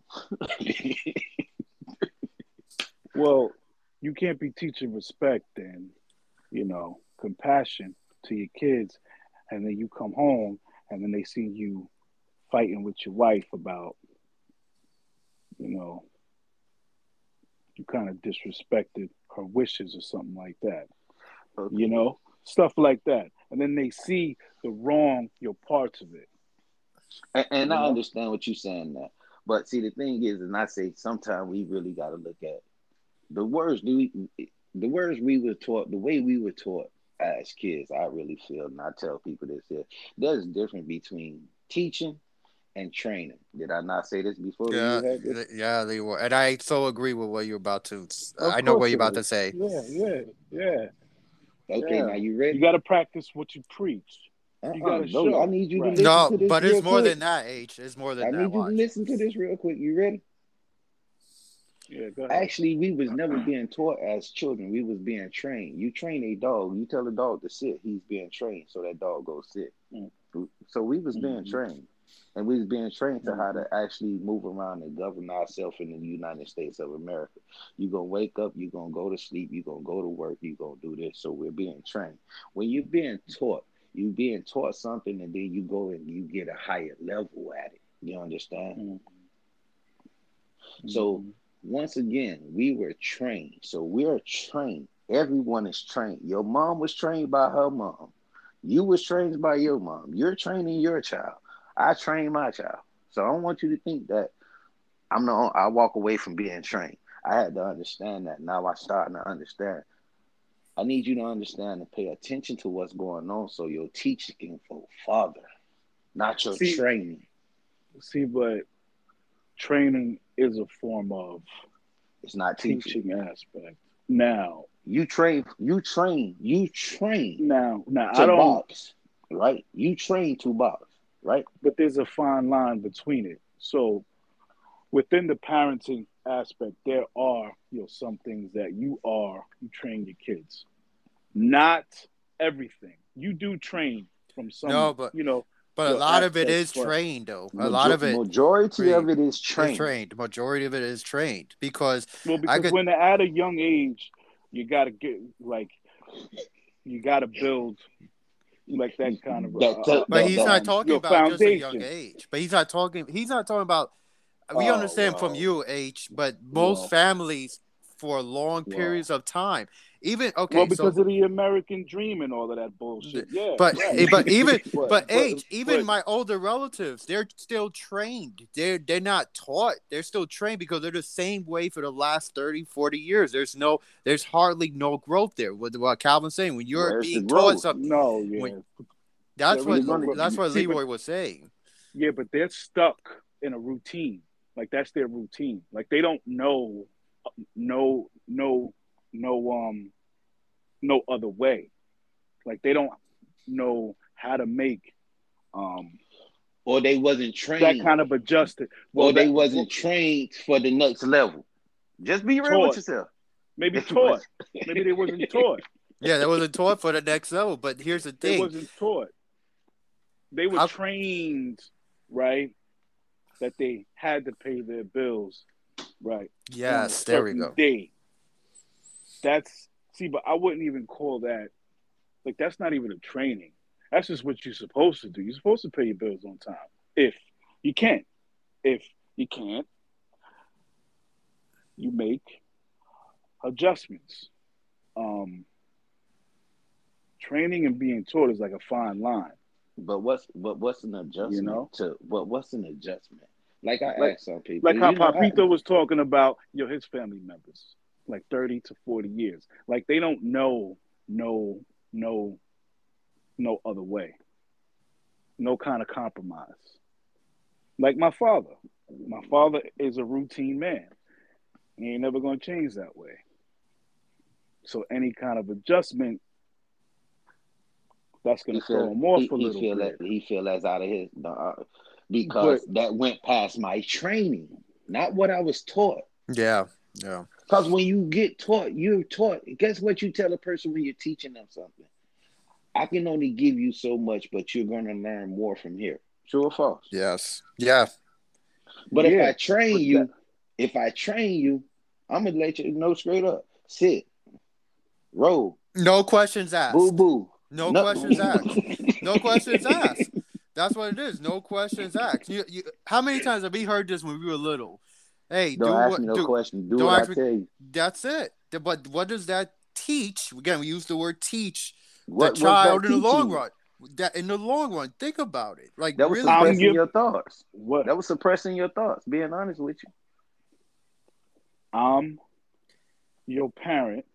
Well, you can't be teaching respect and, compassion to your kids, and then you come home and then they see you fighting with your wife about, you know, you kind of disrespected her wishes or something like that. Okay. Stuff like that. And then they see the wrong, your parts of it. And I understand what you're saying now. But see, the thing is, and I say sometimes we really got to look at the words. The words we were taught, the way we were taught as kids. I really feel, and I tell people this here. There's a difference between teaching and training. Did I not say this before that Yeah, you had this? yeah, they were, and I so agree with what you're about to. Of I know what course you're it about to is. say. Yeah. Okay, now you You ready? got to practice what you preach. You got to No, I show. need you to Right. listen No, to this but it's real more quick. than that. H. It's more than I that. need you to Watch. listen to this real quick. You ready? Yeah, go ahead. Actually, we was never being taught as children. We was being trained. You train a dog. You tell a dog to sit. He's being trained, so that dog goes sit. So we was being Mm-hmm. trained, and we was being trained to how Mm-hmm. to actually move around and govern ourselves in the United States of America. You gonna wake up. You gonna go to sleep. You gonna go to work. You gonna do this. So we're being trained. When you're being taught, you being taught something, and then you go and you get a higher level at it. You understand? So Mm-hmm. once again, we were trained. So we're trained. Everyone is trained. Your mom was trained by her mom. You was trained by your mom. You're training your child. I train my child. So I don't want you to think that I walk away from being trained. I had to understand that. Now I starting to understand. I need you to understand and pay attention to what's going on so your teaching can go farther, not your See, training. but training is a form of It's not teaching. teaching aspect. Now, You train I to don't. box, right? You train to box, right? But there's a fine line between it. So within the parenting aspect, there are some things that you train your kids. Not everything. You do train from some No, but a lot of it aspects, is but trained though. A lot of it Majority of re- it is is training. trained. The majority of it is trained because well, I because could. when they're at a young age, you gotta get you gotta build that kind of But he's not talking your about just a young foundation. age. But he's not talking. He's not talking about. We Oh understand from well, you, H. But most well, families, for long well. periods of time, even Well, okay. So because of the American dream and all of that bullshit. Yeah, But right. but even But but but age, even but my older relatives, they're still trained. They're not taught. They're still trained because they're the same way for the last 30, 40 years. There's hardly no growth there. What Calvin's saying, when you're Where's the being taught growth? something, no, when yeah, that's there what is You're no gonna growth. that's what See, but Leroy was saying. yeah, but they're stuck in a routine. Like that's their routine. Like they don't know no no no other way. Like they don't know how to make um or they wasn't that trained, kind of adjusted. Well, or they that wasn't trained for the next level. Just be real with taught, yourself. maybe They taught, was maybe they wasn't taught. Yeah, that wasn't taught for the next level. But here's the They thing: wasn't taught. They were how trained, right? That they had to pay their bills, right, on a yes, there we certain go. day. That's see, but I wouldn't even call that like that's not even a training. That's just what you're supposed to do. You're supposed to pay your bills on time. If you can. If you can't, you make adjustments. Um, Training and being taught is like a fine line, but what's an you adjustment know? to what's an adjustment? Like I Like ask some people, like how you know, Papito was talking about his family members, like 30 to 40 years. Like they don't know no no no other way, no kind of compromise. Like my father. My father is a routine man. He ain't never gonna change that way. So any kind of adjustment, that's he gonna feel throw him off he, a he little feel that bit. he feel as out of his But because that went past my training, not what I was taught. Yeah, yeah. Because when you get taught, you're taught. Guess what you tell a person when you're teaching them something? I can only give you so much, but you're going to learn more from here. True or false? Yes, yeah. But Yeah, if I train you, I'm gonna let you know straight up. Sit, roll, No questions boo asked. boo. No No. questions asked. No questions asked. That's what it is. No questions asked. How many times have we heard this when we were little? Hey, Don't do ask me what no do. question. Do Don't what I ask me. tell you. That's it. But what does that teach? Again, we use the word teach the What was that child in the teaching long you? run. That in the long run, think about it. Like That was really I'm think. suppressing give your thoughts. what That was suppressing your thoughts. Being honest with you. I'm your parent,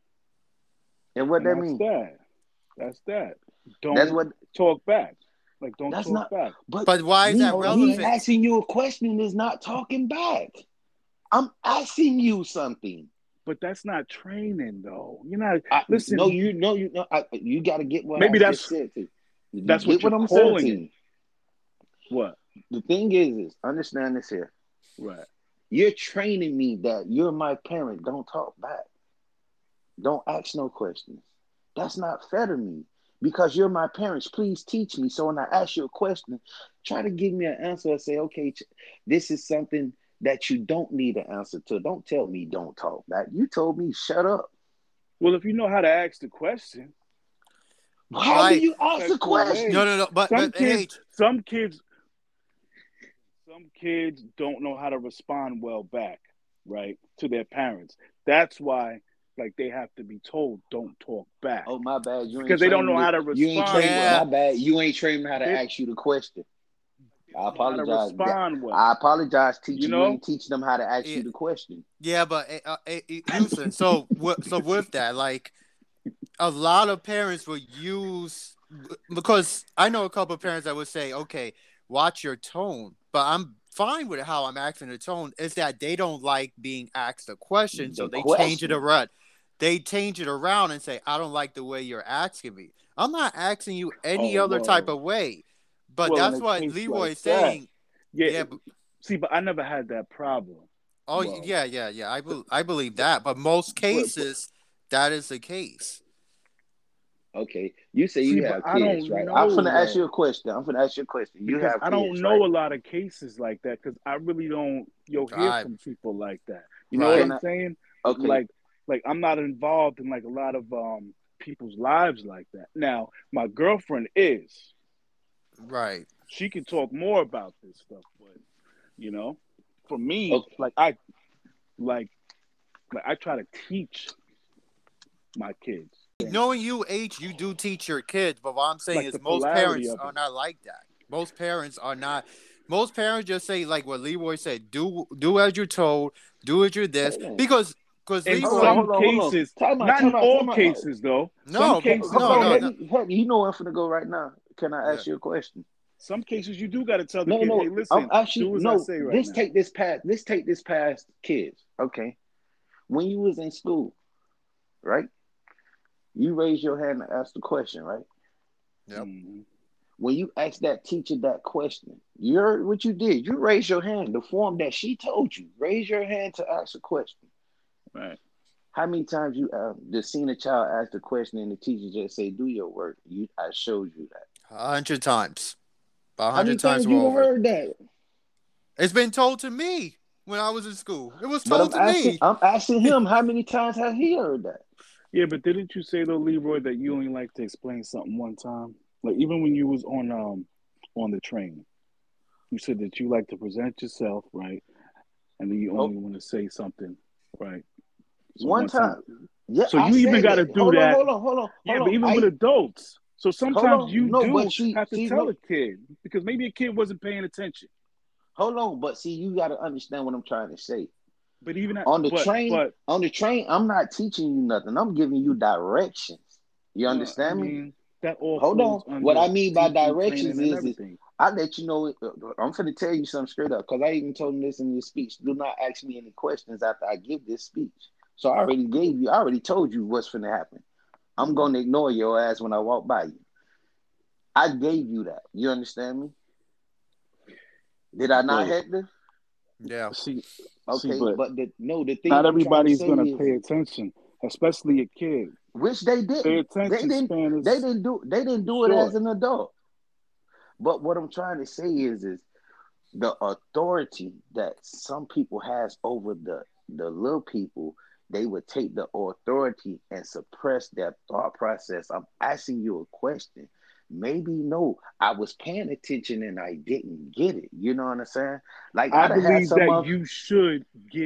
And what and that that's mean? that. That's that. That's Don't what. talk back. Like, don't That's talk not. back. But But why is You know that what I'm me saying? relevant? asking you a question is not talking back. I'm asking you something. But that's not training, though. You're not. No, Listen, you know, you got to get what I maybe just said to you. You that's what get you're what I'm saying calling to it. you. What? The thing is understand this here. Right. You're training me that you're my parent. Don't talk back. Don't ask no questions. That's not fair to me because you're my parents. Please teach me. So when I ask you a question, try to give me an answer and say, okay, this is something that you don't need an answer to. Don't tell me don't talk back. You told me shut up. Well, if you know how to ask the question, How do Right. you ask a respectful No, question? way. no, no. But Some kids, H. some kids, some kids don't know how to respond well back, right, to their parents. That's why, like, they have to be told, don't talk back, Oh, my bad. You ain't because they don't trained know me. how to You ain't respond trained. Yeah. My well. bad. You ain't trained me how to They, ask you the question. they I don't know how to apologize. respond I well. apologize, teacher. You You know? ain't teaching them how to ask Yeah, you the question. yeah, but Houston. So with that, like a lot of parents will use because I know a couple of parents that would say, "Okay, watch your tone," but I'm fine with how I'm acting the tone. Is that they don't like being asked a question, so The they change it question. around. They change it around and say, "I don't like the way you're asking me. I'm not asking you any Oh, other type of way." But well, in that's a what case Leroy like is that, saying. yeah. Yeah. See, but I never had that problem. Oh Well, yeah, yeah, yeah. I believe that, but most but cases that is the case. Okay. You say see, you but have I kids, don't right? I'm know finna ask you a though, question. I'm finna ask you a question. You because have I don't kids, know right? a lot of cases like that, because I really don't hear I from people like that. You know what right, Can I'm I? saying? Okay. Like, I'm not involved in like a lot of people's lives like that. Now, my girlfriend is. right. She can talk more about this stuff, but you know, for me, Okay. like I try to teach my kids Knowing you, H, you do teach your kids, but what I'm saying like is the most polarity parents of are it. not like that. Most parents are not. Most parents just say like what Leroy said: do as you're told, do as you're this, Hold on. because In Hold on. Leroy. some Hold on. Hold on. cases, Time out. not in Time out. all Time out. cases though. Some No, cases Hold no, you on. no, got no. You know where I'm finna go right now. Can I Yeah. ask you a question? some cases you do got to tell the No, kid, hey, no. I'm listen, actually do as I no. say right This now. take this past. Let's take this past kids. Okay. When you was in school, right? You raised your hand to ask the question, right? Yep. Mm-hmm. When you asked that teacher that question, you're what you did. You raised your hand. The form that she told you. Raise your hand to ask a question. Right. How many times you just seen a child ask the question and the teacher just say, "Do your work"? I showed you that. 100 times, a How many hundred times times or you over. heard that? It's been told to me when I was in school. It was But told to me. I'm asking him how many times has he heard that? Yeah, but didn't you say though, Leroy, that you only like to explain something one time? Like even when you was on the train, you said that you like to present yourself, right? And then you Oh, only want to say something, right? So one one time. time. Yeah, So I you even said got to that. do Hold on, that. hold on, hold on, Yeah, hold but on. even with adults. So Hold sometimes on. you No, but do see, have to see, tell no, a kid because maybe a kid wasn't paying attention. hold on. But see, you got to understand what I'm trying to say. But even at, On the train, but on the train, I'm not teaching you nothing. I'm giving you directions. You well, I understand me? mean that all Hold flows on. What under I mean by teaching, directions training, and is everything. I let you know. I'm going to tell you something straight up because I even told him this in your speech. Do not ask me any questions after I give this speech. So I already gave you. I already told you what's going to happen. I'm Mm-hmm. going to ignore your ass when I walk by you. I gave you that. You understand me? Did I not, But Hector? Yeah. see, Okay, but but the thing not I'm trying to everybody's say gonna is, pay attention, especially a kid. which they Their didn't. attention span They is didn't do. They didn't do it as short. an adult. But what I'm trying to say is the authority that some people has over the little people, they would take the authority and suppress their thought process. I'm asking you a question. Maybe no, I was paying attention and I didn't get it. You know what I'm saying? Like I I done had believe some that of you should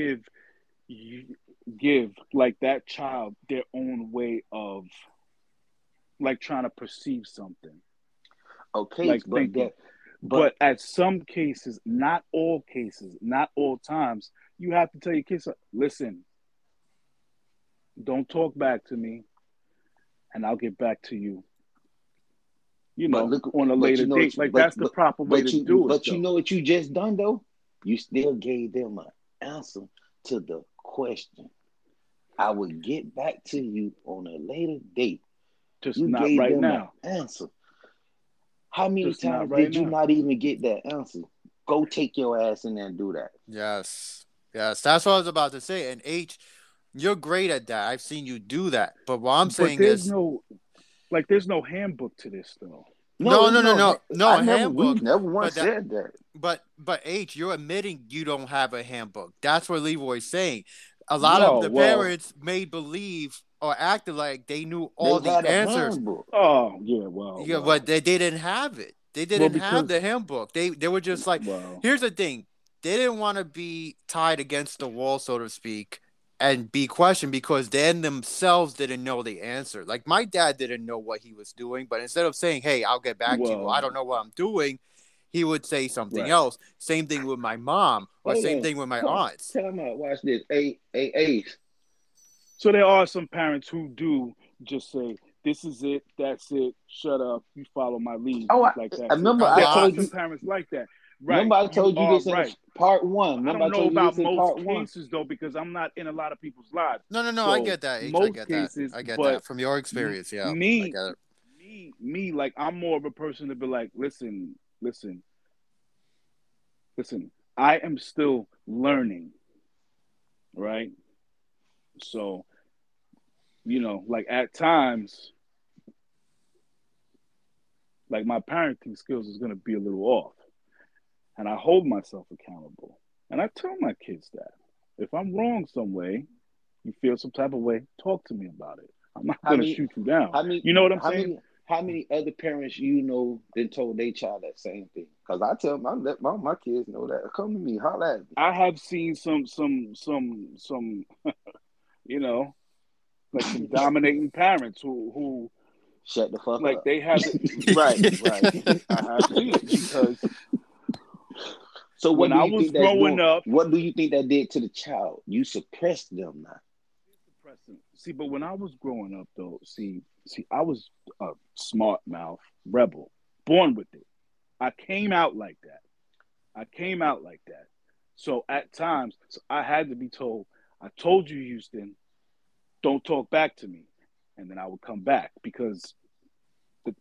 you- give like that child their own way of like trying to perceive something, okay, like but thinking. that but But at some cases, not all cases, not all times, you have to tell your kids, listen, don't talk back to me, and I'll get back to you, but look on a but you later know what date. you, Like that's the proper way to do it, but you though. know what you just done though? You still gave them an answer to the question. I will get back to you on a later date. Just You not gave right them an now. answer. How many Just not times right did you now. not even get that answer? Go take your ass in there and do that. Yes. Yes. That's what I was about to say. And H, you're great at that. I've seen you do that. But what I'm But saying is, there's no handbook to this, though. No, no, it's no, no, no. no, no I never. We handbook. never once But that, said that. but H, you're admitting you don't have a handbook. That's what Leroy's saying. A lot of Oh the well. parents made believe or acted like they knew They all the had a answers. handbook. Oh yeah. Well. Yeah, Well. but they didn't have it. They Well, didn't have because the handbook. They were just like, well. here's the thing. They didn't want to be tied against the wall, so to speak, and be questioned because they themselves didn't know the answer. Like my dad didn't know what he was doing, but instead of saying, "Hey, I'll get back to you. I Well. don't know what I'm doing," he would say something Right. else. Same thing with my mom, or Hold same on. thing with my Huh. aunts. Tell me, watch this. Ace. So there are some parents who do just say, "This is it. That's it. Shut up. You follow my lead." Oh, Like I that's it. remember A I There are told some you. lot. parents like that. Right. Remember I You told you are this in right. part one. I Remember I don't know told you about this in most part one. cases though, because I'm not in a lot of people's lives. No, no, no. I So get that. H. I most get that. cases, I get but that from your m- experience. Yeah, I me, get it. like I'm more of a person to be like, listen, listen. I am still learning, right? So like at times, like my parenting skills is going to be a little off, and I hold myself accountable, and I tell my kids that if I'm wrong some way, you feel some type of way, talk to me about it. I'm not How going to many? shoot you down. How many? You know what I'm How saying? many? How many other parents been told their child that same thing? Because I tell them, I let my kids know that. Come to me, holla at me. I have seen some you know like some dominating parents who Shut the fuck like up. they have the right. I have seen it because So what when do I you was think that's growing doing? up, What do you think that did to the child? You suppressed them now. depressing. See, but when I was growing up, though, I was a smart mouth rebel, born with it. I came out like that. I came out like that. So at times, I had to be told, "I told you, Houston, don't talk back to me," and then I would come back because. The,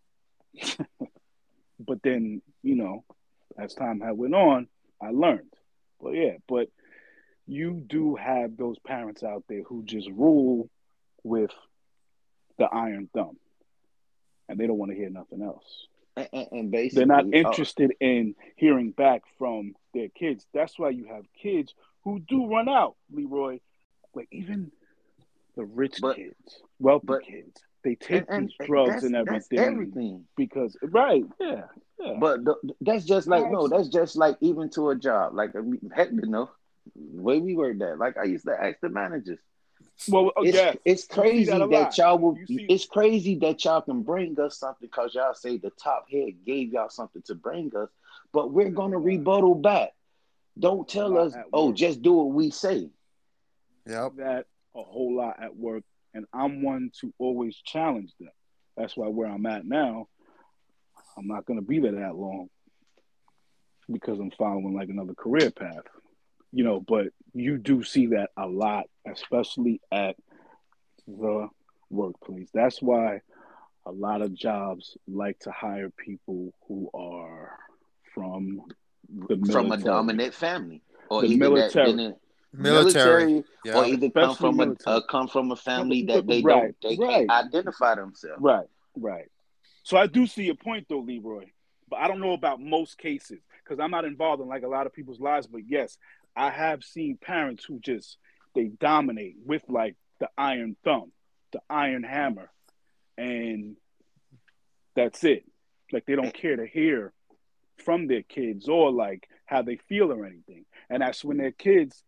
but then, as time had went on, I learned. But yeah, but you do have those parents out there who just rule with the iron thumb, and they don't want to hear nothing else. And They're not basically, interested in hearing back from their kids. That's why you have kids who do run out, Leroy. Like even the rich but kids, wealthy but kids, they take these and drugs and that's everything everything. because right, yeah, yeah. But that's just I like have no, that's just like even to a job. Like heck, the way we work that. Like I used to ask the managers. well, yes, It's you see that a crazy that lot. y'all will. You see It's crazy that y'all can bring us something because y'all say the top head gave y'all something to bring us, but we're that a gonna lot, rebuttal back. Don't a tell lot us, at oh, work. just do what we say. Yep. That a whole lot at work, and I'm one to always challenge them. That's why where I'm at now, I'm not going to be there that long because I'm following like another career path. But you do see that a lot, especially at the workplace. That's why a lot of jobs like to hire people who are from the From a military. dominant family, or The either that been military, in Military. military, or Yep. either especially military. come from a family that Right, they can't right, identify themselves. right, right. So I do see your point though, Leroy, but I don't know about most cases because I'm not involved in like a lot of people's lives, but yes, I have seen parents who just they dominate with like the iron thumb, the iron hammer, and that's it. Like they don't care to hear from their kids or like how they feel or anything. And that's when their kids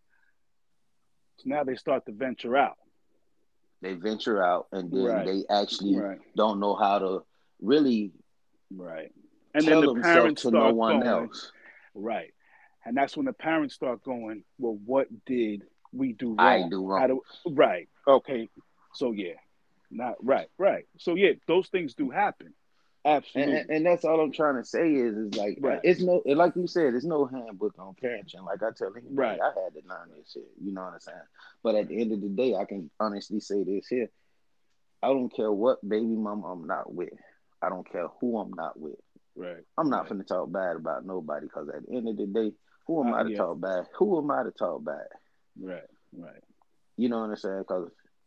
now they start to venture out. They venture out, and then Right. they actually Right. don't know how to really Right. And then tell the themselves parents to no start one going, else. right. And that's when the parents start going, well, what did we do I wrong? do How wrong. do right. Okay. So yeah. Not right, right. So yeah, those things do happen. Absolutely. And that's all I'm trying to say is like Right. it's no like you said, it's no handbook on parenting. Like I tell anybody, Right. I had to learn this shit. You know what I'm saying? But at the end of the day, I can honestly say this here: I don't care what baby mama I'm not with. I don't care who I'm not with. Right. I'm not Right. finna talk bad about nobody because at the end of the day, who am I to Yeah. talk bad? Who am I to talk bad? Right. Right. You know what I'm saying? Because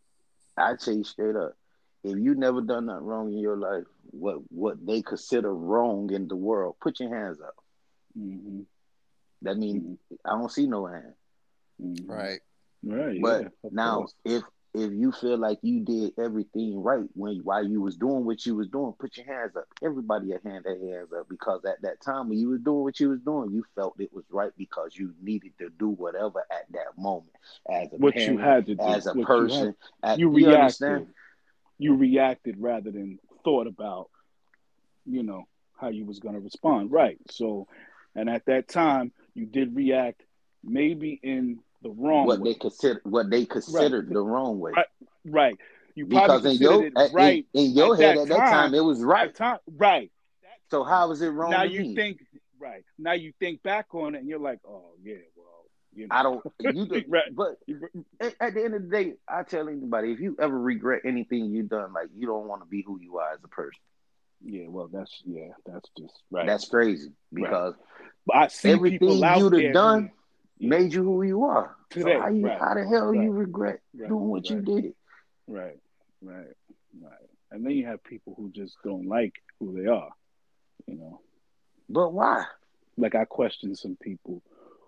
I tell you straight up, if you never done nothing wrong in your life, what they consider wrong in the world, put your hands up. Mm-hmm. That means Mm-hmm. I don't see no hand. Mm-hmm. Right. Right. But Yeah. Of now, course. if you feel like you did everything right while you was doing what you was doing, put your hands up. Everybody hand their hands up because at that time when you was doing what you was doing, you felt it was right because you needed to do whatever at that moment as a What you parent, had to do. as a What you had. person. At, You you understand? reacted. You reacted rather than thought about, you know, how you was going to respond. Right. So, and at that time, you did react maybe in the wrong way. What they Right. considered the wrong way. Right. Right. You probably Because considered it right in your at head that at that time time. it was right. At time. Right. That So time. how is it wrong Now to you me? think, right. Now you think back on it and you're like, oh, yeah, well, you I don't you know. do, Right. but at the end of the day, I tell anybody if you ever regret anything you've done, like you don't want to be who you are as a person. Yeah, well, that's just right. That's crazy Right. because But I see people everything out you'd have there who, done yeah, made you who you are. So today, right, how the hell you right, regret right, doing what you right, did? right, right, right. And then you have people who just don't like who they are, you know. But why? Like I question some people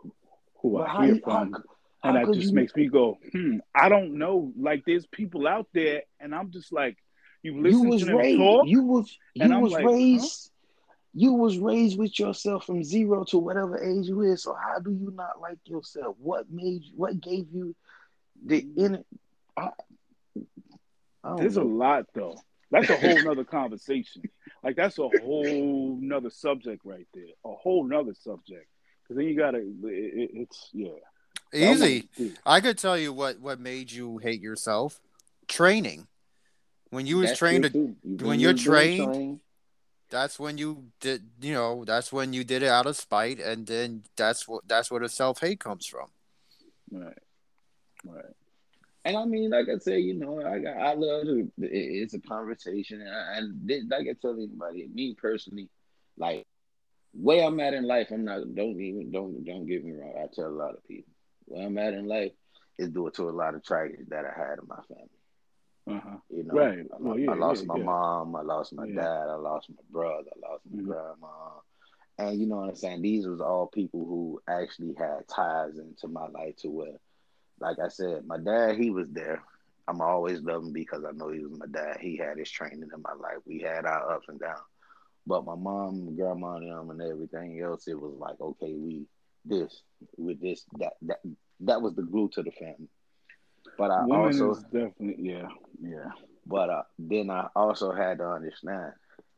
who But I hear from, and how that could just you makes me go, I don't know. Like there's people out there, and I'm just like, you you listen to was them raised talk, and you I'm was like, huh? raised you was raised with yourself from 0 to whatever age you is. So how do you not like yourself? What gave you the inner I, I don't There's a know. lot though. That's a whole nother conversation. Like that's a whole nother subject right there. A whole nother subject. Because then you gotta. It's yeah. That one's Easy. deep. I could tell you what made you hate yourself. Training. When you was That's true trained too. to, When when you you're was being trained, trained, that's when you did. That's when you did it out of spite, and then that's where the self hate comes from. Right. Right. and I mean, like I said, I love to. It's a conversation, like I tell anybody, me personally, like where I'm at in life, I'm not. Don't get me wrong. I tell a lot of people where I'm at in life is due to a lot of tragedy that I had in my family. Uh huh. You know, Right. Well, yeah. I Yeah. lost my Yeah. mom, I lost my Yeah. dad, I lost my brother, I lost my Mm-hmm. grandma. And you know what I'm saying? These was all people who actually had ties into my life to where, like I said, my dad, he was there. I'm always love him because I know he was my dad. He had his training in my life. We had our ups and downs. But my mom, my grandma, and them and everything else, it was like, okay, this, with this, that was the glue to the family. But I Woman also, is definitely yeah. Yeah. then I also had to understand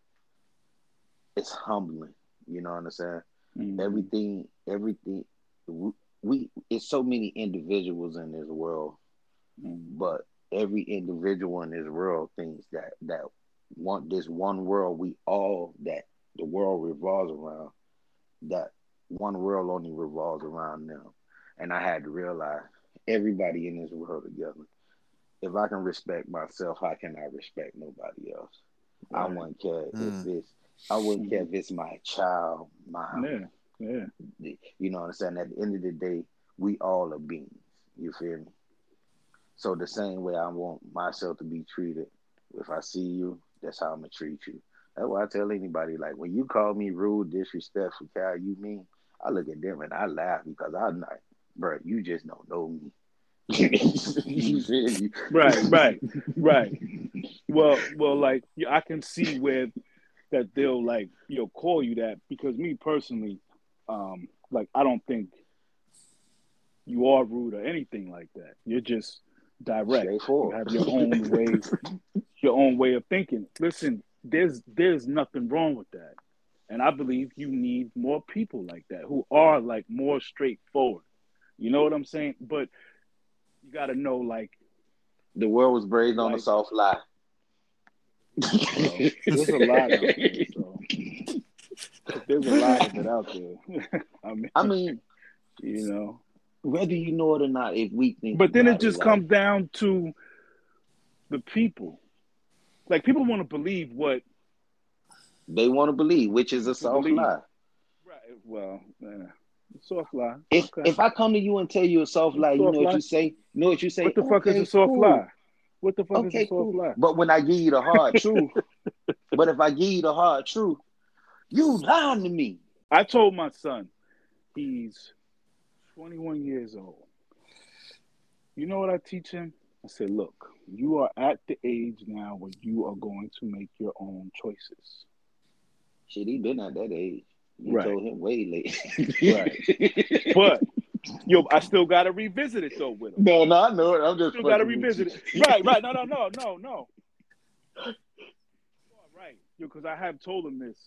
it's humbling. You know what I'm saying? Mm-hmm. Everything. It's so many individuals in this world, Mm-hmm. but every individual in this world thinks that want this one world we all that the world revolves around. That one world only revolves around them, and I had to realize everybody in this world together. If I can respect myself, how can I respect nobody else? I Right. wouldn't care if Mm. it's I wouldn't care Mm-hmm. if it's my child, my Yeah. Yeah. you know what I'm saying? At the end of the day, we all are beings. You feel me? So the same way I want myself to be treated, if I see you, that's how I'm gonna treat you. That's why I tell anybody, like when you call me rude, disrespectful, Cal, you mean? I look at them and I laugh because I'm like, bro, you just don't know me. You feel me? Right. Well, like I can see where that they'll like call you that because me personally, like I don't think you are rude or anything like that. You're just direct. You Straightforward. have your own way of thinking. Listen, there's nothing wrong with that. And I believe you need more people like that who are like more straightforward. You know what I'm saying? But you got to know The world was raised on a like soft lie. well, there's a lot out there. So there's a lot of it out there. I mean, you know. whether you know it or not, if we think But then it about it, just like comes down to the people. Like people want to believe what they want to believe, which is a to soft believe. lie. Right. Well, soft lie. If Okay. if I come to you and tell you a soft lie, you know Soft what lie. you say? You know what you say? What the fuck is a Okay, soft cool. lie? What the fuck is a Okay, soft cool. lie? But when I give you the hard truth, but if I give you the hard truth, you lying to me. I told my son, he's 21 years old. You know what I teach him? I said, look, you are at the age now where you are going to make your own choices. Shit, he been at that age. You Right. told him way late. Right. But I still gotta revisit it though with him. No, I know it. I'm just Still gotta fucking with revisit you. it. Right. No. Right. Because I have told him this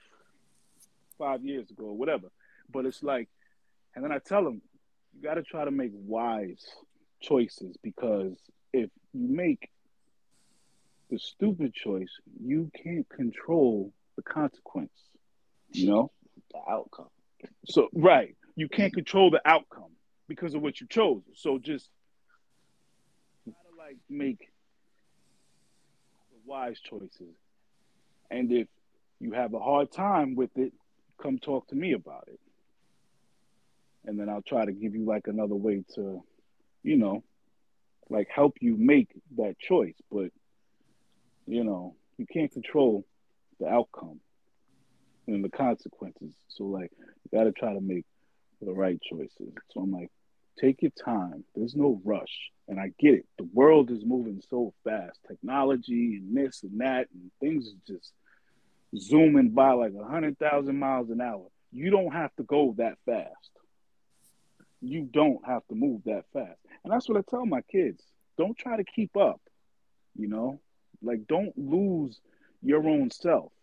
5 years ago or whatever. But it's like, and then I tell him, you gotta try to make wise choices because if you make the stupid choice, you can't control the consequence. You know? The outcome. So right. You can't control the outcome because of what you chose. So just gotta like make the wise choices. And if you have a hard time with it, come talk to me about it. And then I'll try to give you like another way to, like help you make that choice. But, you can't control the outcome and the consequences. So like you gotta try to make the right choices. So I'm like, take your time. There's no rush. And I get it. The world is moving so fast. Technology and this and that and things are just zooming by like 100,000 miles an hour. You don't have to go that fast. You don't have to move that fast. And that's what I tell my kids. Don't try to keep up, Like don't lose your own self.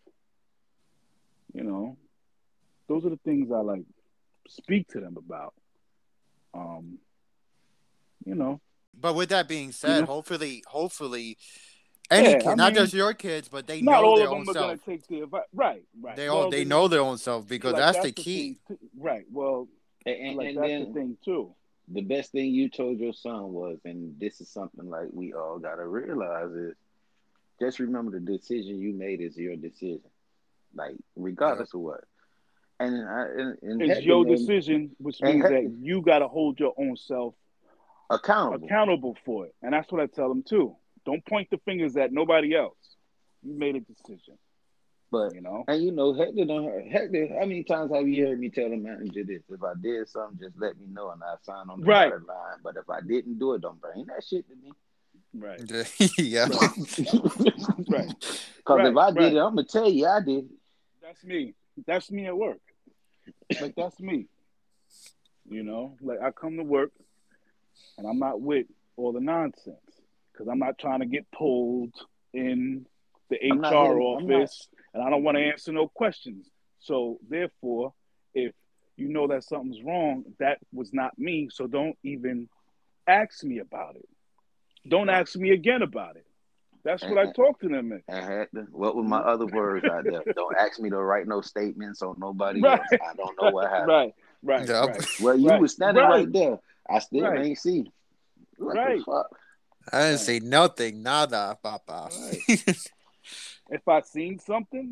Those are the things I like speak to them about. Um, you know, But with that being you said, know, hopefully, any yeah. I kid, not mean, just your kids, but they not know all their of own them are gonna self. take the advice. Right, right. They all Well, they then, know their own self see, because like that's the that's the key. thing. Right. Well, like And that's the then thing too. the best thing you told your son was, and this is something like we all gotta realize is just remember the decision you made is your decision. Like Yep. regardless of what. And It's Hector your man decision, which and means that Hector you got to hold your own self accountable. accountable for it, and that's what I tell them too. Don't point the fingers at nobody else. You made a decision. But You know. and Hector don't Hector, how many times have you heard me tell the manager this? If I did something, just let me know and I sign on the Right. dotted line. But if I didn't do it, don't bring that shit to me. Right. Yeah. Right. Because if I did Right. it, I'm gonna tell you I did it. That's me. That's me at work. Like that's me. Like I come to work and I'm not with all the nonsense because I'm not trying to get pulled in the I'm not HR here. I'm not. office and I don't want to answer no questions. So therefore, if you know that something's wrong, that was not me. So don't even ask me about it. Don't Right. ask me again about it. That's what I And, talk to them in. what were You my know? other words out there? Don't ask me to write no statements on nobody Right, else. I don't know what happened. right, right, Yep. right, Well, you right, was standing right, right there. I still right, ain't see. What the right, fuck? I didn't right, say nothing, nada, papa. right. If I seen something,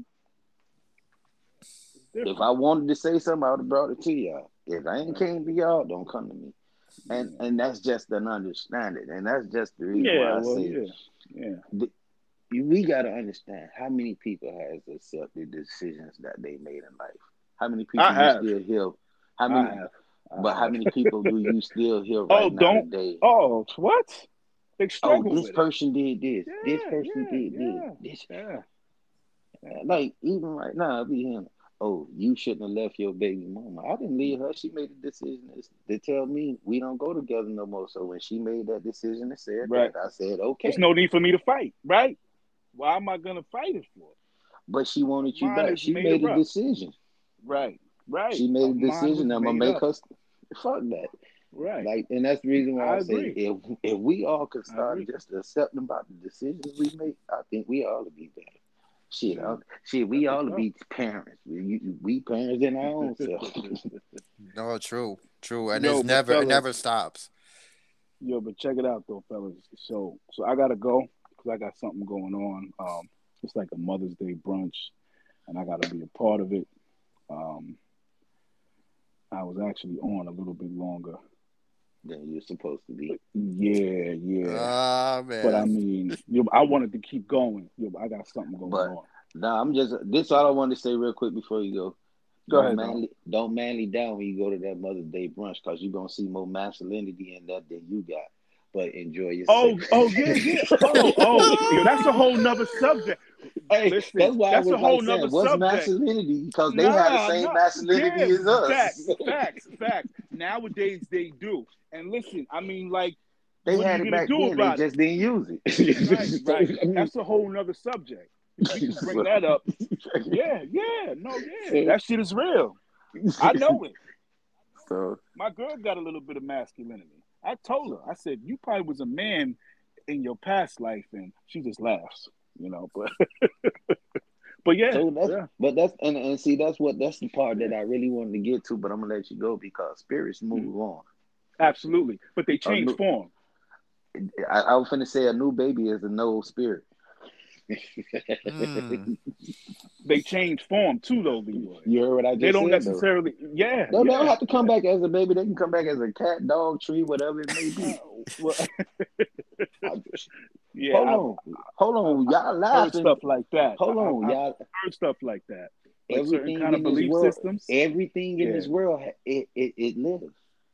it's If different. I wanted to say something, I would have brought it to y'all. If I ain't Right. came to y'all, don't come to me. And Yeah. and that's just an understanding. And that's just the reason Yeah. why I Well. say Yeah. Yeah. we got to understand how many people has accepted decisions that they made in life. How many I people you have. still hear? How I many? have. But I how have. many people do you still hear Oh, right now don't. today? Oh, what? They Oh, struggle this with it. person did this. This Yeah, person yeah, did this. yeah, This yeah. like even right now, I be hearing, "Oh, you shouldn't have left your baby mama." I didn't leave her. She made a decision to tell me we don't go together no more. So when she made that decision and said Right. that, I said There's okay. no need for me to fight, right? Why am I gonna fight it for? But she wanted you Mine back. is She made made a up. decision. Right, right. She made a Mine was decision. I'm gonna made make up. her. Fuck that. Right. Like, and that's the reason why I I say agree. if we all could I start agree. just accepting about the decisions we make, I think we all would be better. Shit, Mm, shit, we that's all what's would up. be parents. We parents in our own self. No, true, true, and Yo, but it fellas, never stops. yo, but check it out though, fellas. So I gotta go because I got something going on. It's like a Mother's Day brunch, and I gotta be a part of it. Um, I was actually on a little bit longer. Than you're supposed to be. Yeah, yeah. Ah, But I man. mean, yo, I wanted to keep going. Yo, I got something going But on. nah, I'm just this all I wanted to say real quick before you go. Go ahead, though. Don't manly down when you go to that Mother's Day brunch because you're gonna see more masculinity in that than you got. But enjoy yourself. Oh, yeah, yeah. Yo, that's a whole nother subject. Hey, Listen, that's why I that's a was like whole saying, nother what's subject. masculinity? Because they have the Nah, same nah. Yeah, masculinity as facts, us. facts, facts. Nowadays they do. And listen, I mean, like, They what are had you it gonna back do then. They about it? just didn't use Right, it. So, right. I mean, That's a whole nother subject. We can bring so, that up. Yeah, yeah, no, yeah. so, That shit is real. I know it. so, My girl got a little bit of masculinity. I told her, I said, you probably was a man in your past life, and she just laughs, but but yeah, so that's yeah. but that's and see that's the part that I really wanted to get to, but I'm gonna let you go because spirits Mhm. move on. Absolutely. But they A change new, form. I was finna say a new baby is a no spirit. Mm. They change form too, though, Leroy. You heard what I They just don't said though. necessarily. Yeah, No, they don't yeah, have to come yeah. back as a baby. They can come back as a cat, dog, tree, whatever it may Uh, be. well, I, yeah, hold hold on, y'all I've heard laughing. stuff like that. Hold on, I've y'all. heard stuff like that, like certain Everything kind of in this belief world, systems. everything in Yeah, this world, it lives.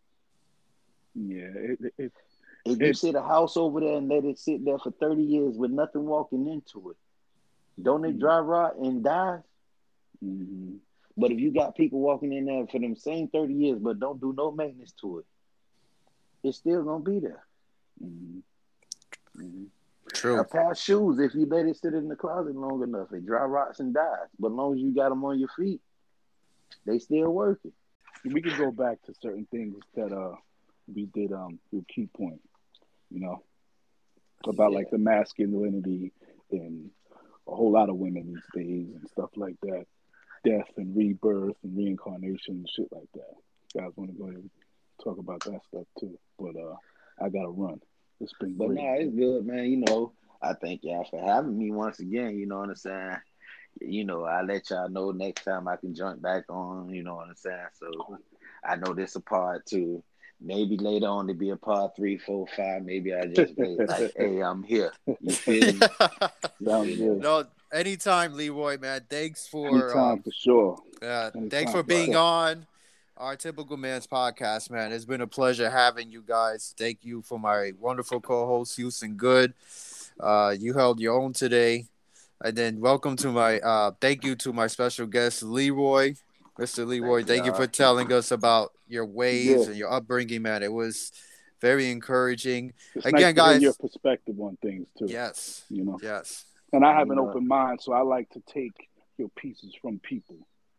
yeah. If you It sit a house over there and let it sit there for 30 years with nothing walking into it, don't it mm, dry rot and die? mm-hmm, But if you got people walking in there for them same 30 years but don't do no maintenance to it, it's still gonna be there. mm-hmm, mm-hmm. A True. pair of shoes, if you let it sit in the closet long enough, it dry rots and dies. But as long as you got them on your feet, they still working. We could go back to certain things that we did with Key Point, you know, about Yeah. like the masculinity and a whole lot of women these days and stuff like that, death and rebirth and reincarnation and shit like that. You guys want to go ahead and talk about that stuff too? But I gotta run. It's been But great, no, it's man. good, man. I thank y'all for having me once again. You know what I'm saying? I'll let y'all know next time I can jump back on, you know what I'm saying? So Cool. I know this a part two. Maybe later on to be a part 3, 4, 5. Maybe I just be like, hey, I'm here. You feel me? Sounds You know. good. No, anytime, Leroy, man. Anytime for sure. Thanks Anytime for for being sure. on our Typical Man's podcast, man. It's been a pleasure having you guys. Thank you for my wonderful co-host, Houston Good. You held your own today. And then welcome to my thank you to my special guest, Leroy. Mr. Leroy, Thank thank you y'all. for telling us about your Yeah, ways and your upbringing, man. It was very encouraging. it's nice Again, to hear your guys, perspective on things too. yes, You know, yes. and I And have an open mind, so I like to take your pieces from people.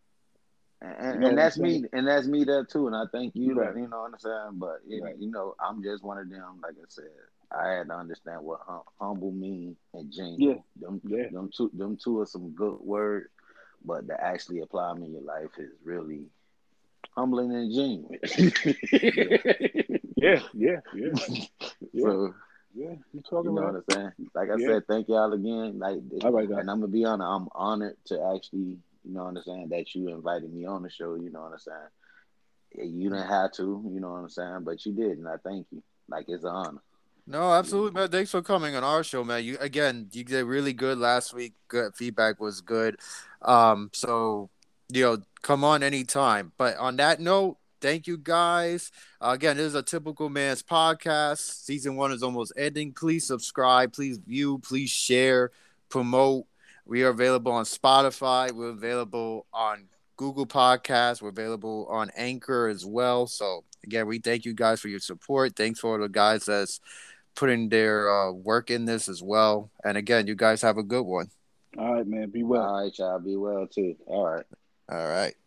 You know and what I'm that's saying? me, there too. And I thank you, Right, you know what I'm saying. But right. I'm just one of them. Like I said, I had to understand what humble mean and Yeah, genuine. yeah. Them two are some good words, but to actually apply them in your life is really humbling and genuine. Yeah, yeah, yeah, yeah, yeah, So yeah. You you talking know right? what I'm saying. Like I Yeah. said, thank y'all again. All right, guys. And I'm gonna be honest. I'm honored to actually, you know what I'm saying, that you invited me on the show. You know what I'm saying. You didn't have to, you know what I'm saying, but you did, and I thank you. Like it's an honor. No, You know. absolutely, man. Thanks for coming on our show, man. You did really good last week. Good feedback was good. So come on anytime. But on that note, thank you guys. Again, this is a Typical Man's podcast. Season 1 is almost ending. Please subscribe. Please view. Please share. Promote. We are available on Spotify. We're available on Google Podcasts. We're available on Anchor as well. So, again, we thank you guys for your support. Thanks for the guys that's putting their work in this as well. And, again, you guys have a good one. All right, man. Be well. All right, y'all. Be well, too. All right. All right.